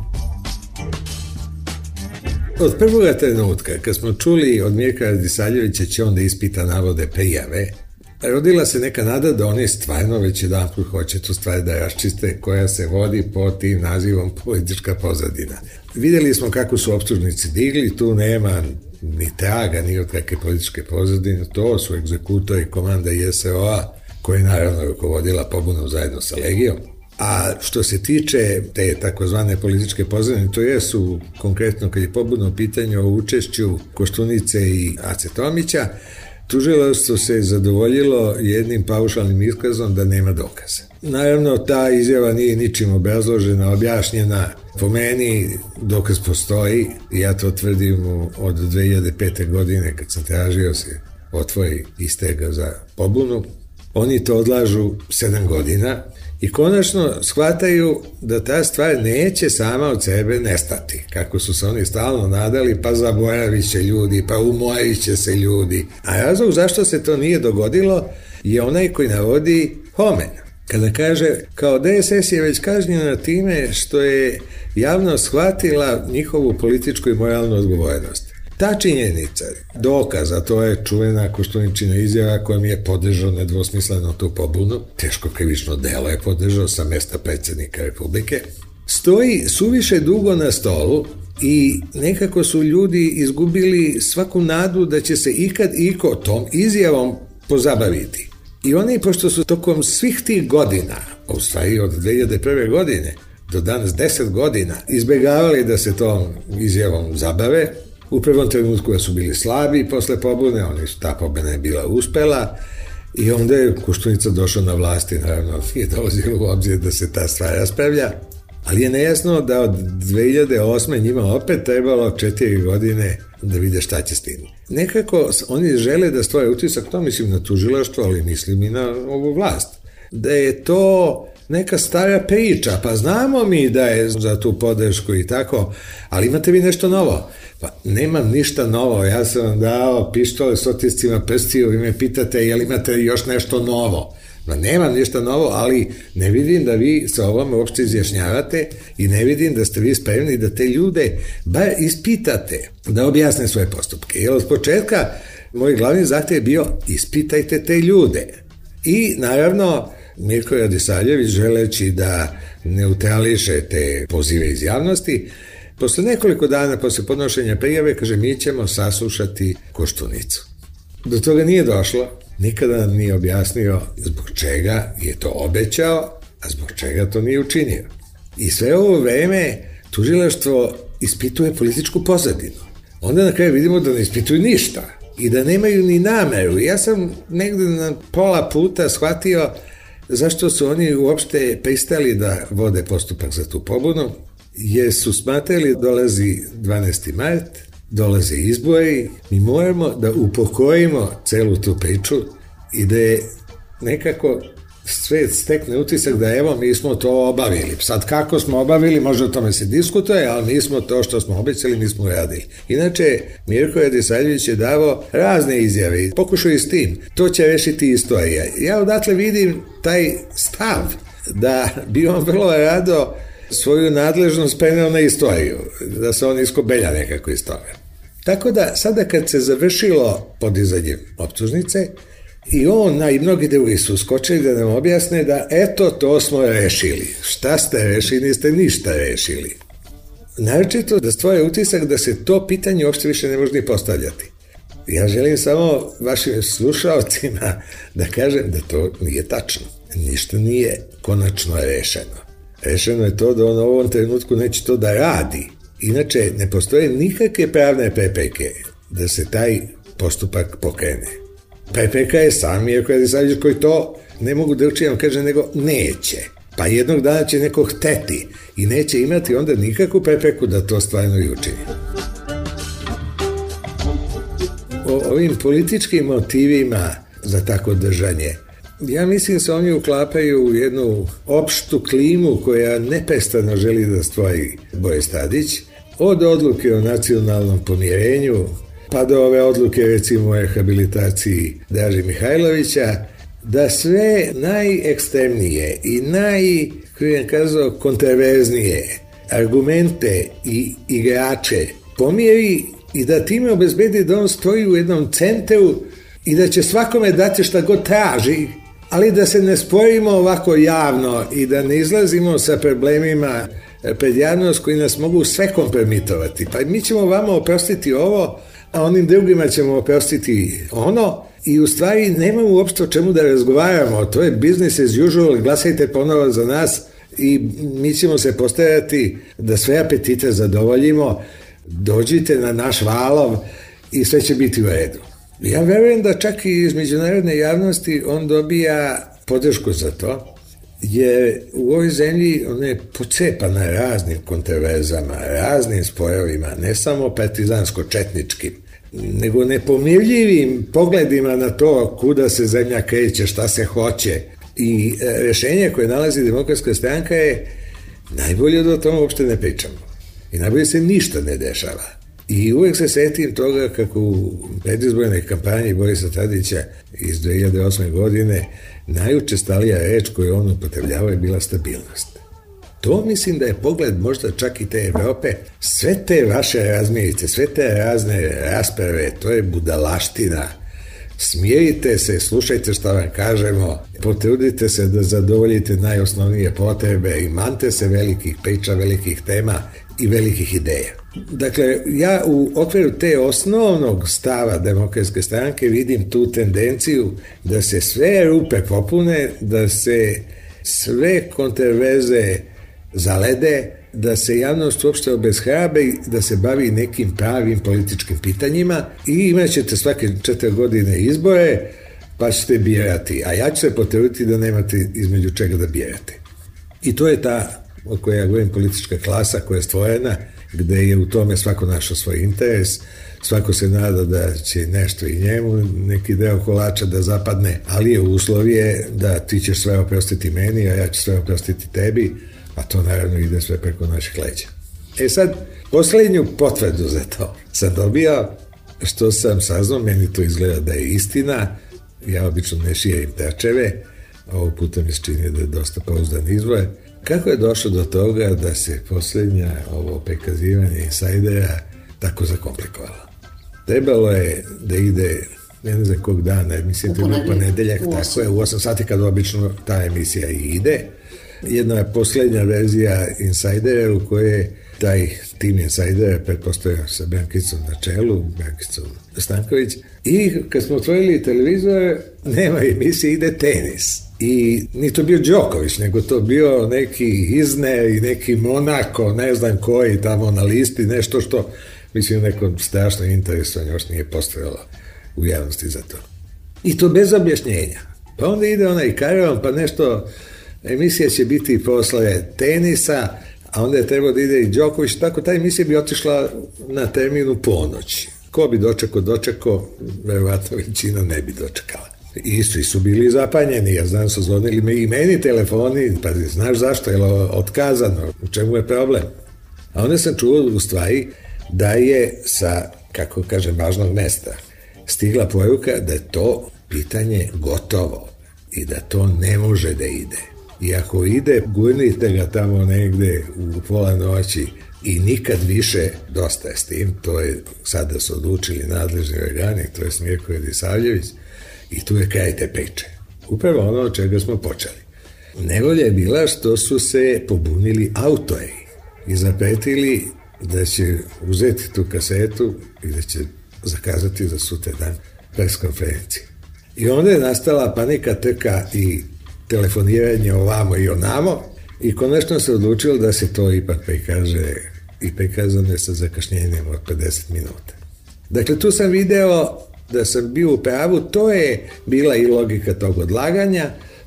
[SPEAKER 10] Od prvoga trenutka, kad smo čuli od Mirka Radisavljevića će on da ispita navode prijave, rodila se neka nada da oni stvarno već jedan put hoće tu stvar da raščiste koja se vodi pod tim nazivom politička pozadina. Videli smo kako su optužnici digli, tu nema ni traga, ni od kakve političke pozadine, to su egzekutori komanda I S O-a koja je naravno rukovodila pobunom zajedno sa Legijom. A što se tiče te takozvane političke pozadine, to jesu konkretno kad je pobuna u pitanju o učešću Koštunice i Ace Tomića, tužilaštvo se zadovoljilo jednim paušalnim iskazom da nema dokaza. Naravno, ta izjava nije ničim obrazložena, objašnjena. Po meni dokaz postoji, ja to tvrdim od dve hiljade pete. godine kad sam tražio se otvori istraga za pobunu. Oni to odlažu sedam godina i konačno shvataju da ta stvar neće sama od sebe nestati. Kako su se oni stalno nadali, pa zaboravit će ljudi, pa umorit će se ljudi. A razlog zašto se to nije dogodilo je onaj koji navodi Homen. Kada kaže, kao D S S je već kažnjena time što je javno shvatila njihovu političku i moralnu odgovornost. Ta činjenica, dokaz, a to je čuvena Koštuničina izjava kojom je podržao nedvosmisleno tu pobunu, teško krivično delo je podržao sa mesta predsjednika Republike, stoji suviše dugo na stolu i nekako su ljudi izgubili svaku nadu da će se ikad iko tom izjavom pozabaviti. I oni, pošto su tokom svih tih godina, u stvari od dve hiljade prve. godine do danas deset godina, izbjegavali da se tom izjavom zabave, u prvom trenutku su bili slabi posle pobune, oni su, ta pobuna je bila uspela i onda je Koštunica došao na vlast i naravno nije dolazilo u obzir da se ta stvar raspravlja, ali je nejasno da od dve hiljade osme. njima opet trebalo četiri godine da vide šta će s tim. Nekako oni žele da stvore utisak, to mislim na tužilaštvo, ali mislim i na ovu vlast, da je to neka stara priča, pa znamo mi da je za tu podršku i tako, ali imate vi nešto novo? Pa nemam ništa novo, ja sam vam dao pištole s otiscima prstiju, vi me pitate jel imate još nešto novo? Ma nemam ništa novo, ali ne vidim da vi sa ovom uopšte izjašnjavate i ne vidim da ste vi spremni da te ljude bar ispitate, da objasne svoje postupke. Jer od početka moj glavni zahtev je bio ispitajte te ljude. I naravno Mirko Radisavljević, želeći da neutrališe te pozive iz javnosti, posle nekoliko dana posle podnošenja prijave kaže mi ćemo saslušati Koštunicu. Do toga nije došlo, nikada nam nije objasnio zbog čega je to obećao, a zbog čega to nije učinio. I sve ovo vreme tužilaštvo ispituje političku pozadinu. Onda na kraju vidimo da ne ispituju ništa i da nemaju ni nameru. Ja sam negde na pola puta shvatio zašto su oni uopšte pristali da vode postupak za tu pobunu, jer su smatrali dolazi dvanaesti mart, dolaze izbori, mi moramo da upokojimo celu tu priču i da je nekako svet stekne utisak da evo mi smo to obavili. Sad kako smo obavili, možda o tome se diskutuje, ali mi smo to što smo obećali, mi smo uradili. Inače, Mirko Radisavljević je davo razne izjave i pokušao i s tim. To će rešiti istorija. Ja odatle vidim taj stav da bi on vrlo rado svoju nadležnost preneo na istoriju, da se on iskobelja nekako iz toga. Tako da, sada kad se završilo podizanje optužnice, i on i mnogi drugi su skočili da nam objasne da eto to smo rešili. Šta ste rešili? Niste ništa rešili. Naročito da stvore utisak da se to pitanje uopšte više ne može ni postavljati. Ja želim samo vašim slušalcima da kažem da to nije tačno. Ništa nije konačno rešeno. Rešeno je to da on u ovom trenutku neće to da radi. Inače, ne postoje nikakve pravne prepreke da se taj postupak pokrene. Prepreka je sam Mirko Radisavljević koji to ne mogu da učinim, kaže, nego neće. Pa jednog dana će neko hteti i neće imati onda nikakvu prepreku da to stvarno i učini. O ovim političkim motivima za tako držanje, ja mislim se oni uklapaju u jednu opštu klimu koja neprestano želi da stvori Boris Tadić, od odluke o nacionalnom pomirenju, pa do ove odluke recimo o rehabilitaciji Draže Mihajlovića, da sve najekstremnije i naj, kako bih kazao, kontraverznije argumente i igrače pomiri i da time obezbedi da on stoji u jednom centru i da će svakome dati šta god traži, ali da se ne sporimo ovako javno i da ne izlazimo sa problemima pred javnost koji nas mogu sve kompromitovati. Pa mi ćemo vama oprostiti ovo, a onim drugima ćemo oprostiti ono, i u stvari nemamo uopšte o čemu da razgovaramo. To je business as usual, glasajte ponovo za nas i mi ćemo se postarati da sve apetite zadovoljimo, dođite na naš valov i sve će biti u redu. Ja verujem da čak i iz međunarodne javnosti on dobija podršku za to, jer u ovoj zemlji on je pocepana raznim kontroverzama, raznim sporovima, ne samo partizansko-četničkim, nego nepomirljivim pogledima na to kuda se zemlja kreće, šta se hoće. I rešenje koje nalazi Demokratska stranka je najbolje da o tome uopšte ne pričamo. I najbolje se ništa ne dešava. I uvek se setim toga kako u predizbornoj kampanji Borisa Tadića iz dve hiljade osme. godine najučestalija reč koju on upotrebljavao je bila stabilnost. To mislim da je pogled možda čak i te Evrope. Sve te vaše razmirice, sve te razne rasprave, to je budalaština. Smirite se, slušajte šta vam kažemo, potrudite se da zadovoljite najosnovnije potrebe i mante se velikih priča, velikih tema i velikih ideja. Dakle, ja u okviru te osnovnog stava Demokratske stranke vidim tu tendenciju da se sve rupe popune, da se sve kontroverze zalede, da se javnost uopšte obeshrabe, da se bavi nekim pravim političkim pitanjima i imat ćete svake četiri godine izbore, pa ćete birati, a ja ću se potruditi da nemate između čega da birate. I to je ta, o kojoj ja govorim, politička klasa koja je stvorena, gde je u tome svako našao svoj interes, svako se nada da će nešto i njemu, neki deo kolača da zapadne, ali je uslov je da ti ćeš sve oprostiti meni, a ja ću sve oprostiti tebi, a to naravno ide sve preko naših leđa. E sad, poslednju potvrdu za to sam dobio, što sam saznao, meni to izgleda da je istina, ja obično ne širim tračeve, ovog puta mi se čini da je dosta pouzdan izvor. Kako je došlo do toga da se poslednja ovo prikazivanje insajdera tako zakomplikovalo? Trebalo je da ide, ne znam kog dana, mislim da je u ponedeljak, tako je, u osam sati kad obično ta emisija i ide. Jedna poslednja verzija insajdera u kojoj taj tim insajdera pretpostavio sa Brankicom na čelu, Brankicom Stanković, i kad smo otvorili televizor, nema emisije, ide tenis. I ni to bio Đoković, nego to bio neki Izner i neki Monako, ne znam koji tamo na listi, nešto što, mislim, neko strašno interesovanje još nije postojalo u javnosti za to. I to bez objašnjenja. Pa onda ide onaj karavan, pa nešto, emisija će biti posle tenisa, a onda je trebao da ide i Đoković, tako ta emisija bi otišla na terminu ponoć. Ko bi dočekao, dočekao, verovatno većina ne bi dočekala. I svi su bili zapanjeni, ja znam, su zvonili me i meni telefoni, pa znaš zašto, je li otkazano, u čemu je problem? A onda sam čuo u stvari da je sa, kako kažem, važnog mesta stigla poruka da je to pitanje gotovo i da to ne može da ide. I ako ide, gurnite ga tamo negde u pola noći i nikad više, dosta je s tim, to je sada su odlučili nadležni organi, to je Smirko Radisavljević, i tu je kraj te priče. Upravo ono od čega smo počeli. Nevolja je bila što su se pobunili autori i zapretili da će uzeti tu kasetu i da će zakazati za sutra dan pres konferenciju. I onda je nastala panika, trka i telefoniranje ovamo i onamo i konačno se odlučilo da se to ipak prikaže i prikazano je sa zakašnjenjem od pedeset minuta. Dakle, tu sam video da sam bio u pravu, to je bila i logika tog odlaganja,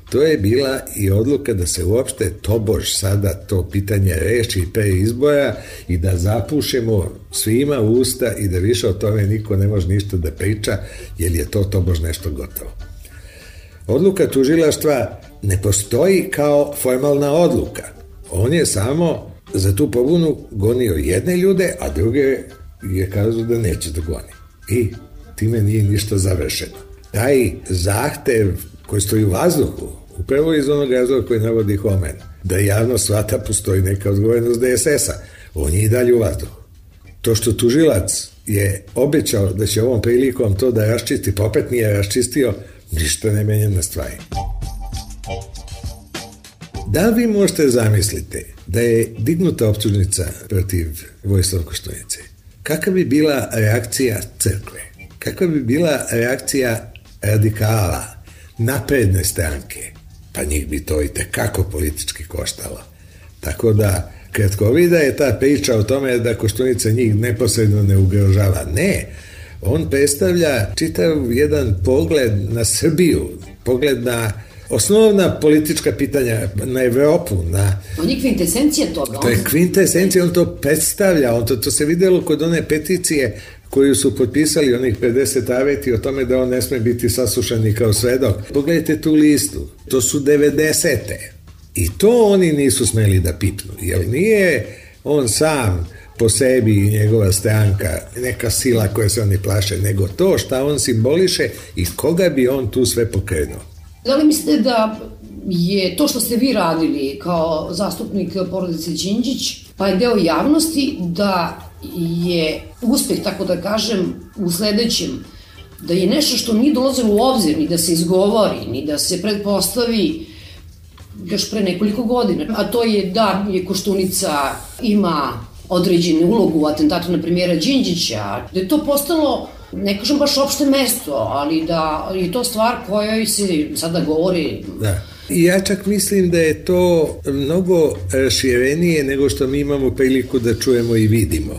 [SPEAKER 10] to je bila i odluka da se uopšte tobož sada to pitanje reši pre izbora i da zapušemo svima usta i da više o tome niko ne može ništa da priča, jer je to tobož nešto gotovo. Odluka tužilaštva ne postoji kao formalna odluka. On je samo za tu pobunu gonio jedne ljude, a druge je kazao da neće da goni. I time nije ništa završeno. Taj zahtev koji stoji u vazduhu, upravo iz onog razloga koji navodi Homen, da javno shvata postoji neka odgovornost de es es a, on je i dalje u vazduhu. To što tužilac je obećao da će ovom prilikom to da raščisti, pa opet nije raščistio, ništa ne menja na stvari. Da li vi možete zamisliti da je dignuta optužnica protiv Vojislava Koštunice? Kakva bi bila reakcija crkve? Kakva bi bila reakcija radikala, napredne stranke? Pa njih bi to i tekako politički koštalo. Tako da, kratkovida je ta priča o tome da Koštunica njih neposredno ne ugrožava. Ne, on predstavlja čitav jedan pogled na Srbiju, pogled na osnovna politička pitanja, na Evropu, na...
[SPEAKER 7] On je kvintesencija toga.
[SPEAKER 10] To je kvintesencija, on to predstavlja, on to, to se videlo kod one peticije koju su potpisali onih pedeset aveti o tome da on ne sme biti saslušan kao svedok. Pogledajte tu listu, to su devedesete. I to oni nisu smeli da pipnu, jer nije on sam po sebi i njegova stranka neka sila koja se oni plaše, nego to šta on simboliše i koga bi on tu sve pokrenuo.
[SPEAKER 7] Da li mislite da je to što ste vi radili kao zastupnik porodice Đinđić, pa je deo javnosti, da je uspeh, tako da kažem, u sledećem, da je nešto što nije dolazilo u obzir, ni da se izgovori, ni da se pretpostavi još pre nekoliko godina, a to je da je Koštunica ima određenu ulogu u atentatu na premijera Đinđića, da je to postalo, ne kažem baš opšte mesto, ali da je to stvar kojoj se sada govori.
[SPEAKER 10] Da. I ja čak mislim da je to mnogo raširenije nego što mi imamo priliku da čujemo i vidimo.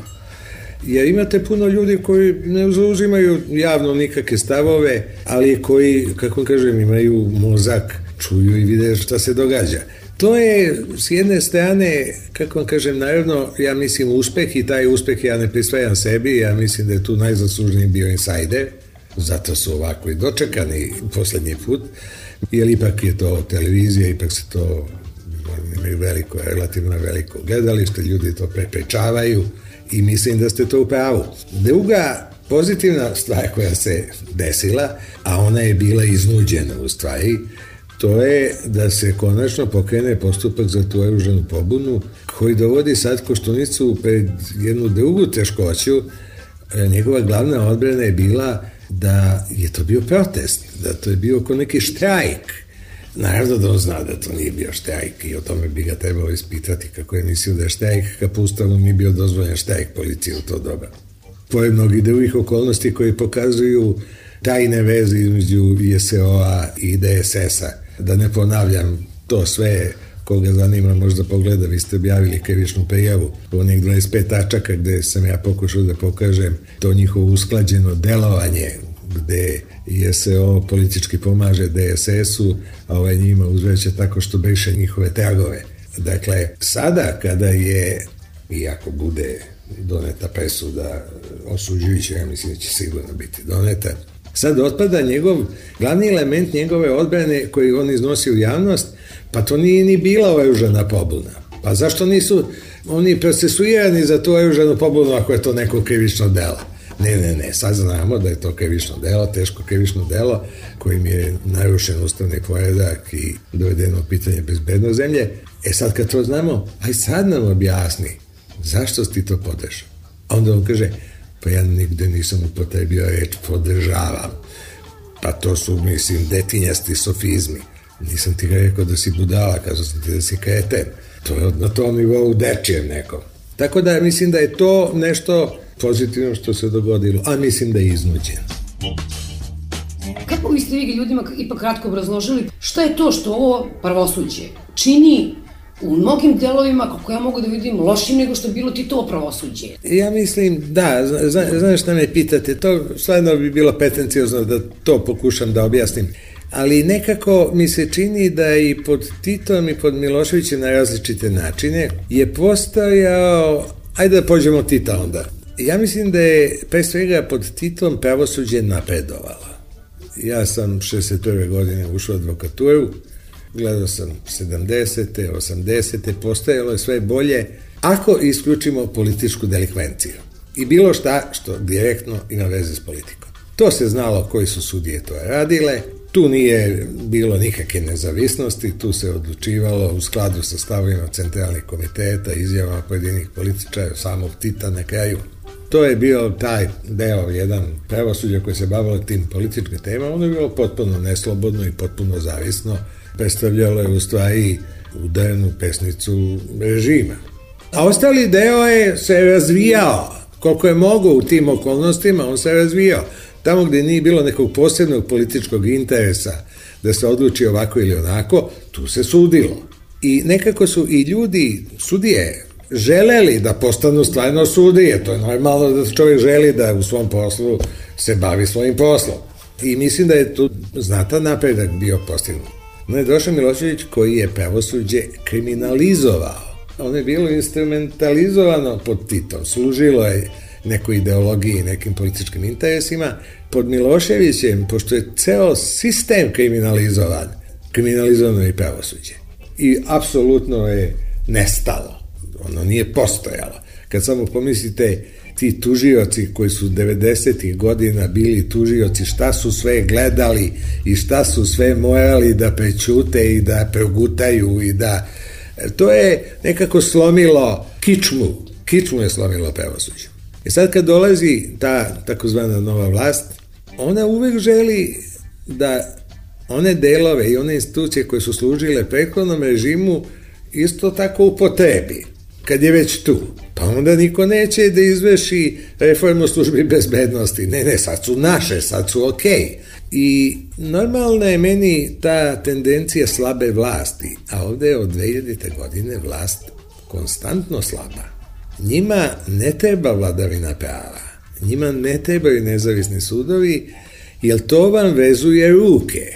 [SPEAKER 10] Jer imate puno ljudi koji ne zauzimaju javno nikakve stavove, ali koji, kako kažem, imaju mozak, čuju i vide šta se događa. To je, s jedne strane, kako vam kažem, naravno, ja mislim uspeh i taj uspeh ja ne prisvajam sebi, ja mislim da je tu najzaslužniji bio Insajder, zato su ovako i dočekani poslednji put, jer ipak je to televizija, ipak se to imaju veliko, relativno veliko gledalište, ljudi to preprečavaju i mislim da ste to u pravu. Druga pozitivna stvar koja se desila, a ona je bila iznuđena u stvari, to je da se konačno pokrene postupak za tu oružanu pobunu koji dovodi sad Koštunicu pred jednu drugu teškoću. Njegova glavna odbrana je bila da je to bio protest, da to je bio oko neki štrajk. Naravno da on zna da to nije bio štrajk i o tome bi ga trebalo ispitati kako je mislio da je štrajk, kad po ustavu nije bio dozvoljen štrajk policije u to doba. Pored mnogih drugih okolnosti koje pokazuju tajne veze između I S O a i de es es a. Da ne ponavljam to sve, koga zanima možda pogleda, vi ste objavili krivičnu prijavu u onih dvadeset pet tačaka gde sam ja pokušao da pokažem to njihovo usklađeno delovanje, gde I S O politički pomaže de es es u, a ovaj njima uzveće tako što briše njihove tragove. Dakle, sada kada je, iako bude doneta presuda osuđujuća, ja mislim da će sigurno biti doneta, sad otpada njegov, glavni element njegove odbrane koji on iznosi u javnost, pa to nije ni bila oružana pobuna. Pa zašto nisu oni procesuirani za tu oružanu pobunu ako je to neko krivično delo? Ne, ne, ne, sad znamo da je to krivično delo, teško krivično delo kojim je narušen ustavni poredak i dovedeno pitanje bezbedno zemlje. E sad kad to znamo, aj sad nam objasni zašto si ti to podešao. A onda on kaže, pa ja nigde nisam upotrebio reč podržavam. Pa to su, mislim, detinjasti sofizmi. Nisam ti ga rekao da si budala, kazao sam ti da si kreten. To je na tom nivou dečijem nekom. Tako da mislim da je to nešto pozitivno što se dogodilo, a mislim da je iznuđeno.
[SPEAKER 7] Kako biste vi ljudima ipak kratko obrazložili šta je to što ovo pravosuđe čini u mnogim delovima, kako ja mogu da vidim, lošim nego što je bilo Titovo pravosuđe?
[SPEAKER 10] Ja mislim, da, zna, znaš šta me pitate, to stvarno bi bilo pretenciozno da to pokušam da objasnim. ali nekako mi se čini da i pod Titom i pod Miloševićem na različite načine je postojao, ajde da pođemo od Tita onda. Ja mislim da je pre svega pod Titom pravosuđe napredovalo. Ja sam šezdeset prve godine ušao u advokaturu, gledao sam sedamdesete, osamdesete, postojalo je sve bolje ako isključimo političku delikvenciju i bilo šta što direktno ima veze s politikom. To se znalo koji su sudije to radile, tu nije bilo nikakve nezavisnosti, tu se odlučivalo u skladu sa stavovima centralnih komiteta, izjavama pojedinih političara, samog Tita na kraju. To je bio taj deo, jedan pravosuđa koji se bavilo tim političkim temama, ono je bilo potpuno neslobodno i potpuno zavisno, predstavljalo je u stvari udarnu pesnicu režima. A ostali deo je se razvijao, koliko je mogo u tim okolnostima, on se razvijao. Tamo gde nije bilo nekog posebnog političkog interesa da se odluči ovako ili onako, tu se sudilo. I nekako su i ljudi, sudije, želeli da postanu stvarno sudije. To je normalno da čovjek želi da u svom poslu se bavi svojim poslom. I mislim da je tu znatan napredak bio postignut. No je došao Milošević koji je pravosuđe kriminalizovao. Ono je bilo instrumentalizovano pod Titom, služilo je nekoj ideologiji, nekim političkim interesima. Pod Miloševićem, pošto je ceo sistem kriminalizovan, kriminalizovano je i pravosuđe. I apsolutno je nestalo. Ono nije postojalo. Kad samo pomislite, ti tužioci koji su devedesetih godina bili tužioci, šta su sve gledali i šta su sve morali da prećute i da progutaju i da... To je nekako slomilo kičmu. Kičmu je slomilo pravosuđe. I sad kad dolazi ta takozvana nova vlast, ona uvek želi da one delove i one institucije koje su služile prethodnom režimu isto tako upotrebi, kad je već tu. Pa onda niko neće da izvrši reformu službi bezbednosti. Ne, ne, sad su naše, sad su okej. I normalna je meni ta tendencija slabe vlasti, a ovde je od dve hiljadite godine vlast konstantno slaba. Njima ne treba vladavina prava, njima ne trebaju nezavisni sudovi, jer to vam vezuje ruke.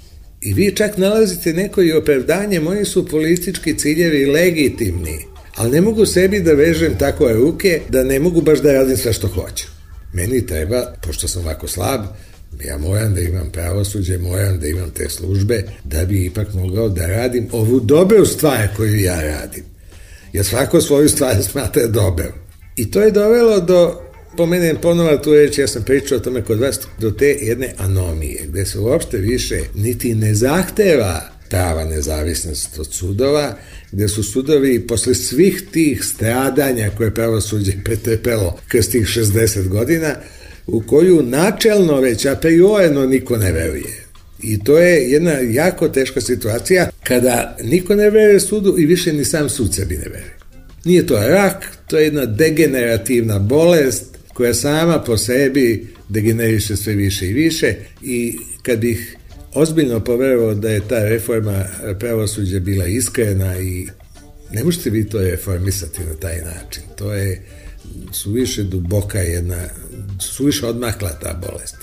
[SPEAKER 10] I vi čak nalazite neko i opravdanje, moji su politički ciljevi legitimni, ali ne mogu sebi da vežem takve ruke da ne mogu baš da radim sve što hoću. Meni treba, pošto sam ovako slab, ja moram da imam pravosuđe, moram da imam te službe, da bi ipak mogao da radim ovu dobru stvar koju ja radim. Jer svako svoju stvar smatra dobro. I to je dovelo do, pomenem ponovo tu reći, ja sam pričao o tome kod vas, do te jedne anomije, gde se uopšte više niti ne zahteva prava nezavisnost od sudova, gde su sudovi posle svih tih stradanja koje pravosuđe pretrpelo kroz tih šezdeset godina, u koju načelno već a priorno niko ne veruje. I to je jedna jako teška situacija kada niko ne veruje sudu i više ni sam sud sebi ne veruje. Nije to rak, to je jedna degenerativna bolest koja sama po sebi degeneriše sve više i više i kad bih ozbiljno poverovao da je ta reforma pravosuđa bila iskrena i ne možete vi to reformisati na taj način. To je suviše duboka jedna, suviše odmakla ta bolest.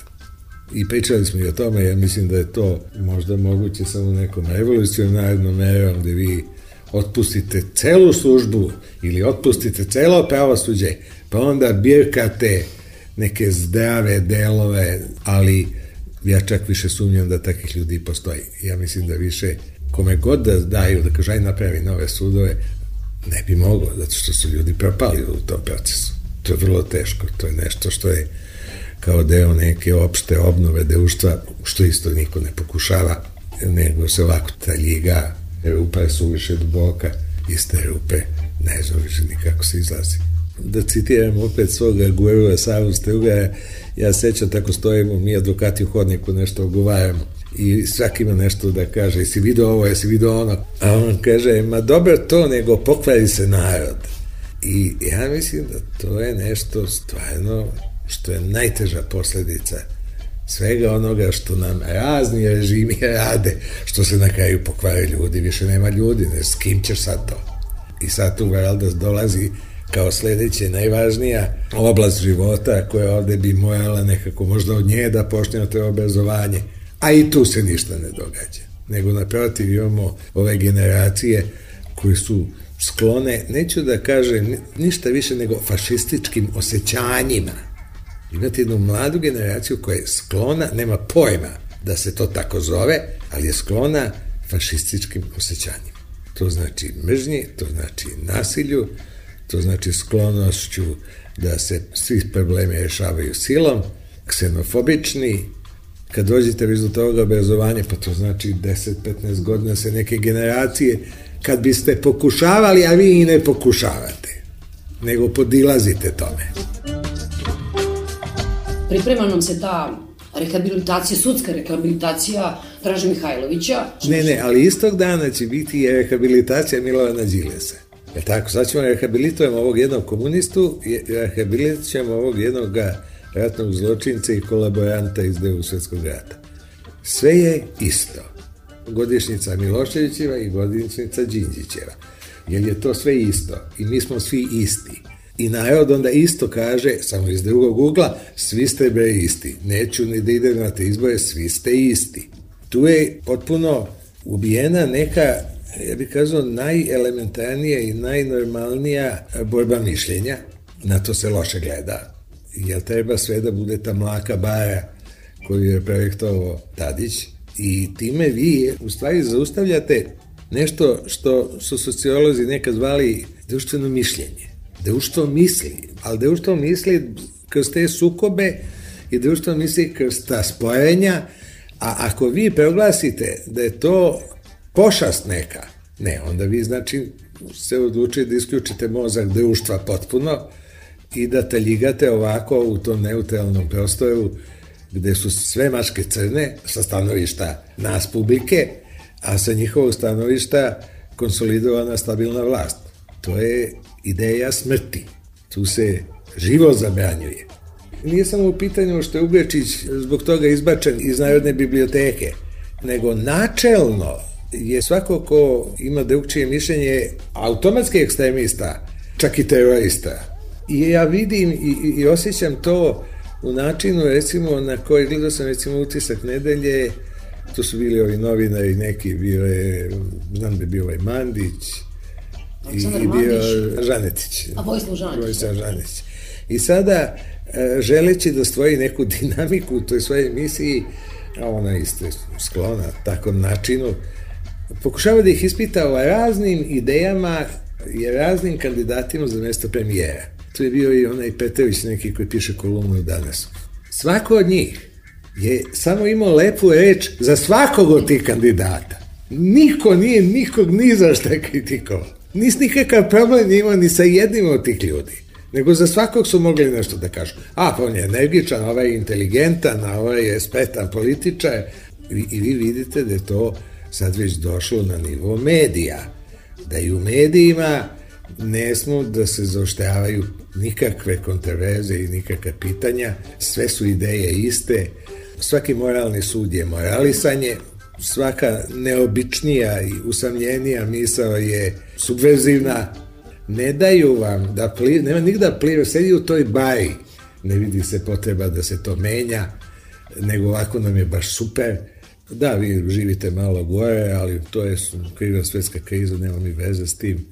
[SPEAKER 10] I pričali smo i o tome, ja mislim da je to možda moguće samo nekom revolucionarnom merom gde vi otpustite celu službu ili otpustite celo pravosuđe, pa onda birkate neke zdrave delove, ali ja čak više sumnjam da takvih ljudi postoji. Ja mislim da više kome god da daju, da kaže aj napravi nove sudove, ne bi moglo, zato što su ljudi propali u tom procesu. To je vrlo teško, to je nešto što je kao deo neke opšte obnove društva, što isto niko ne pokušava, nego se ovako ta ljiga, rupa je suviše duboka, iste rupe, ne znam više nikako se izlazi. Da citiram opet svoga gurua Savu Strugara, ja sećam tako stojimo, mi advokati u hodniku nešto ogovaramo i svaki ima nešto da kaže, jesi vidio ovo, jesi vidio ono, a on kaže, ma dobro to, nego pokvari se narod. I ja mislim da to je nešto stvarno što je najteža posledica svega onoga što nam razni režimi rade, što se na kraju pokvare ljudi, više nema ljudi, ne, s kim ćeš sad to? I sad tu valjda dolazi kao sledeće najvažnija oblast života koja ovde bi morala nekako možda od nje da počne to obrazovanje, A i tu se ništa ne događa. Nego naprotiv imamo ove generacije koje su sklone, neću da kažem ništa više nego fašističkim osjećanjima. Imate jednu mladu generaciju koja je sklona, nema pojma da se to tako zove, ali je sklona fašističkim osjećanjima. To znači mržnji, to znači nasilju, to znači sklonošću da se svi problemi rješavaju silom, ksenofobični. Kad dođete već do toga obrazovanja, pa to znači deset do petnaest godina se neke generacije, kad biste pokušavali, a vi i ne pokušavate, nego podilazite tome.
[SPEAKER 7] Priprema nam se ta rehabilitacija, sudska rehabilitacija Draže Mihajlovića.
[SPEAKER 10] Ne, ne, ali istog dana će biti i rehabilitacija Milovana Đilesa. Je tako, sad ćemo rehabilitujemo ovog jednog komunistu i rehabilitujemo ovog jednog ratnog zločinca i kolaboranta iz Drugog svjetskog rata. Sve je isto. Godišnjica Miloševićeva i godišnjica Đinđićeva. Jer je to sve isto i mi smo svi isti. I narod onda isto kaže, samo iz drugog ugla, svi ste bre isti. Neću ni da idem na te izbore, svi ste isti. Tu je potpuno ubijena neka, ja bih kazao, najelementarnija i najnormalnija borba mišljenja. Na to se loše gleda. Jer treba sve da bude ta mlaka bara koju je projektovao Tadić. I time vi u stvari zaustavljate nešto što su sociolozi nekad zvali društveno mišljenje. Društvo misli, ali društvo misli kroz te sukobe i društvo misli kroz ta spojenja, a ako vi proglasite da je to pošast neka, ne, onda vi znači se odlučite da isključite mozak društva potpuno i da taljigate ovako u tom neutralnom prostoru gde su sve mačke crne sa stanovišta nas publike, a sa njihovog stanovišta konsolidovana stabilna vlast. To je ideja smrti. Tu se živo zabranjuje. Nije samo u pitanju što je Uglječić zbog toga izbačen iz Narodne biblioteke, nego načelno je svako ko ima drugčije mišljenje automatski ekstremista, čak i terorista. I ja vidim i, i osjećam to u načinu, recimo, na koji gledao sam, recimo, Utisak nedelje, to su bili ovi novinari, neki bio je, znam da je bio ovaj Mandić, i, i bio Žanetić.
[SPEAKER 7] A Vojislav Žanetić.
[SPEAKER 10] Vojislav Žanetić. I sada, želeći da stvori neku dinamiku u toj svojoj emisiji, a ona isto je sklona takvom načinu, pokušava da ih ispita o raznim idejama i raznim kandidatima za mesto premijera. Tu je bio i onaj Petrović neki koji piše kolumnu danas. Svako od njih je samo imao lepu reč za svakog od tih kandidata. Niko nije nikog ni za šta kritikovao. Nis nikakav problem imao ni sa jednim od tih ljudi. Nego za svakog su mogli nešto da kažu. A, pa on je energičan, ovaj je inteligentan, a ovaj je spretan političar. I, i vi vidite da je to sad već došlo na nivo medija. Da i u medijima ne smo da se zaoštravaju nikakve kontroverze i nikakve pitanja. Sve su ideje iste. Svaki moralni sud je moralisanje. Svaka neobičnija i usamljenija misao je subverzivna. Ne daju vam da plive, nema nigda plive, sedi u toj baji. Ne vidi se potreba da se to menja, nego ovako nam je baš super. Da, vi živite malo gore, ali to je kriva svetska kriza, nema mi veze s tim.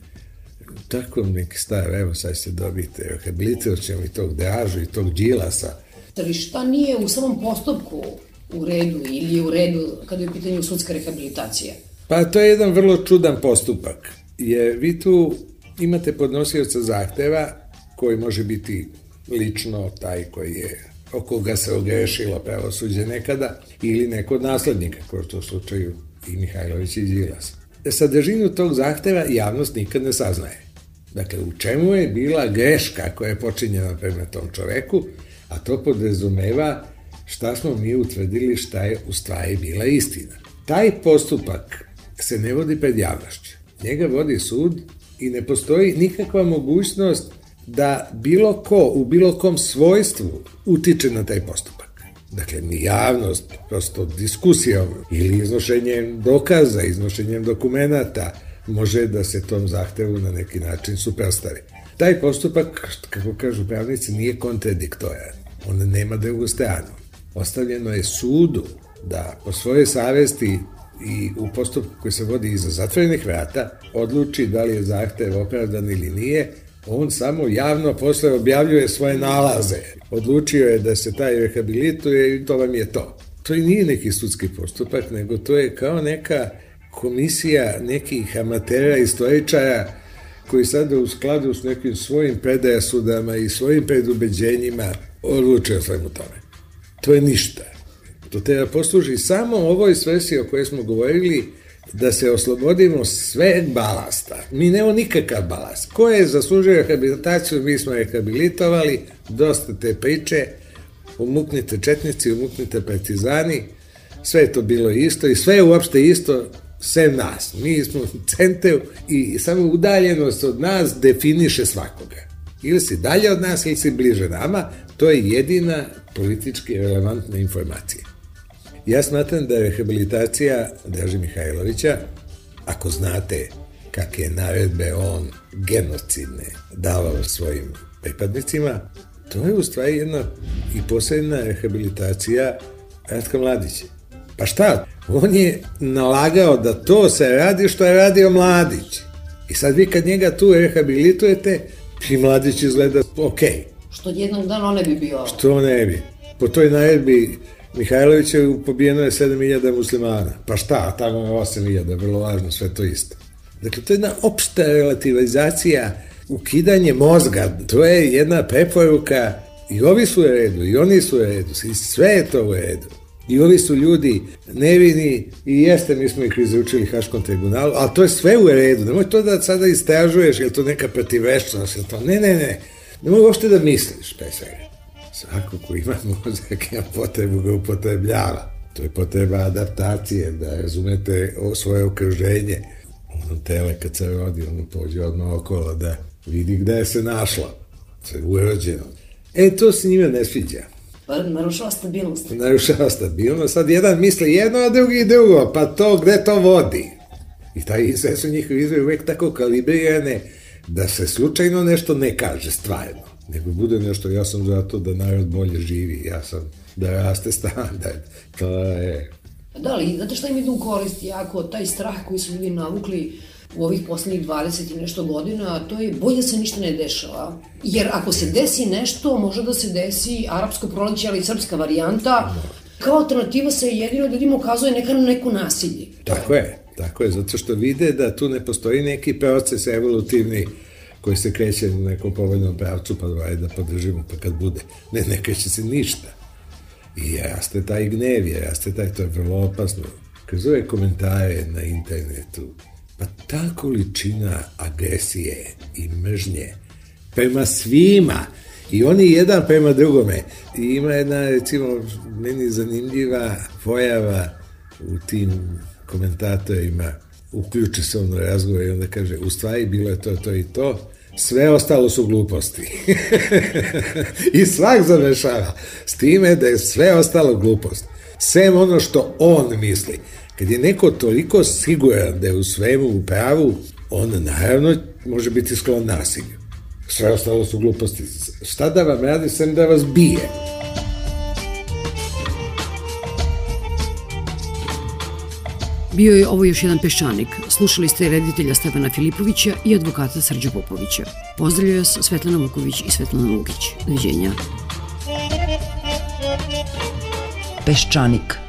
[SPEAKER 10] Tako neki stav, evo sad se dobite, rehabilitirat ćemo i tog Dražu i tog Đilasa.
[SPEAKER 7] Ali šta nije u samom postupku u redu ili je u redu kada je u pitanju sudska rehabilitacija?
[SPEAKER 10] Pa to je jedan vrlo čudan postupak, jer vi tu imate podnosioca zahteva koji može biti lično taj koji je o koga se ogrešilo pravosuđe nekada ili neko od naslednika, kao što u slučaju i Mihajlović i Đilas. Sadržinu tog zahteva javnost nikad ne saznaje. Dakle, u čemu je bila greška koja je počinjena prema tom čoveku, a to podrazumeva šta smo mi utvrdili šta je u stvari bila istina. Taj postupak se ne vodi pred javnošću. Njega vodi sud i ne postoji nikakva mogućnost da bilo ko u bilo kom svojstvu utiče na taj postupak. Dakle, ni javnost, prosto diskusijom ili iznošenjem dokaza, iznošenjem dokumenata može da se tom zahtevu na neki način suprotstavi. Taj postupak, kako kažu pravnici, nije kontradiktoran. On nema drugu stranu. Ostavljeno je sudu da po svojoj savesti i u postupku koji se vodi iza zatvorenih vrata odluči da li je zahtev opravdan ili nije, on samo javno posle objavljuje svoje nalaze. Odlučio je da se taj rehabilituje i to vam je to. To i nije neki sudski postupak, nego to je kao neka komisija nekih amatera, istoričara koji sada u skladu s nekim svojim predrasudama i svojim predubeđenjima odlučuje o svemu tome. To je ništa. To treba posluži samo ovoj svrsi o kojoj smo govorili, da se oslobodimo sve balasta. Mi nemamo nikakav balast. Ko je zaslužio rehabilitaciju, mi smo rehabilitovali, dosta te priče, umuknite četnici, umuknite partizani, sve je to bilo isto i sve je uopšte isto sem nas. Mi smo centar i samo udaljenost od nas definiše svakoga. Ili si dalje od nas ili si bliže nama, to je jedina politički relevantna informacija. Ja smatram da je rehabilitacija Draže Mihajlovića, ako znate kakve naredbe on genocidne davao svojim pripadnicima, to je u stvari jedna i posebna rehabilitacija Ratka Mladića. Pa šta? On je nalagao da to se radi što je radio Mladić. I sad vi kad njega tu rehabilitujete, i Mladić izgleda ok.
[SPEAKER 7] Što jednog dana ne bi bio...
[SPEAKER 10] Što ne bi. Po toj naredbi Mihajlovića pobijeno je sedam hiljada muslimana. Pa šta, tamo je osam hiljada, vrlo važno, sve to isto. Dakle, to je jedna opšta relativizacija, ukidanje mozga, to je jedna preporuka, i ovi su u redu, i oni su u redu, i sve je to u redu. I ovi su ljudi nevini, i jeste, mi smo ih izručili Haškom tribunalu, ali to je sve u redu, nemoj to da sada istražuješ, je li to neka protivečnost, je to, ne, ne, ne, nemoj uopšte da misliš, pre svega. Svako ko ima mozak ima potrebu ga upotrebljava. To je potreba adaptacije, da razumete svoje okruženje. Ono tele kad se rodi, ono pođe odmah okolo da vidi gde je se našla. To je urođeno. E, to se njima ne sviđa.
[SPEAKER 7] Pa narušava stabilnost.
[SPEAKER 10] Narušava stabilnost. Sad jedan misli jedno, a drugi drugo. Pa to, gde to vodi? I taj sve su njihovi izvori uvek tako kalibrirane da se slučajno nešto ne kaže stvarno. Nego bude nešto, ja sam zato da narod bolje živi, ja sam da raste standard. To je...
[SPEAKER 7] Da li, znate šta im ide u korist jako, taj strah koji su ljudi navukli u ovih poslednjih dvadeset i nešto godina, to je bolje da se ništa ne dešava. Jer ako se desi nešto, može da se desi arapsko proleće, ali i srpska varijanta. Kao alternativa se jedino ljudima ukazuje neka na neko nasilje.
[SPEAKER 10] Tako je, tako je, zato što vide da tu ne postoji neki proces evolutivni koji se kreće u nekom povoljnom pravcu, pa dvaj da podržimo, pa kad bude. Ne, ne kreće se ništa. I raste taj gnev, raste taj, to je vrlo opasno. Kroz ove komentare na internetu, pa ta količina agresije i mržnje prema svima, i oni jedan prema drugome. I ima jedna, recimo, meni zanimljiva pojava u tim komentatorima, uključi se ono razgovor i onda kaže, u stvari bilo je to, to i to, sve ostalo su gluposti. I svak završava s time da je sve ostalo glupost. Sem ono što on misli. Kad je neko toliko siguran da je u svemu u pravu, on naravno može biti sklon nasilju. Sve ostalo su gluposti. Šta da vam radi, sem da vas bije?
[SPEAKER 7] Bio je ovo još jedan peščanik. Slušali ste reditelja Stefana Filipovića i advokata Srđa Popovića. Pozdravljaju vas Svetlana Vuković i Svetlana Lukić. Doviđenja.
[SPEAKER 11] Peščanik.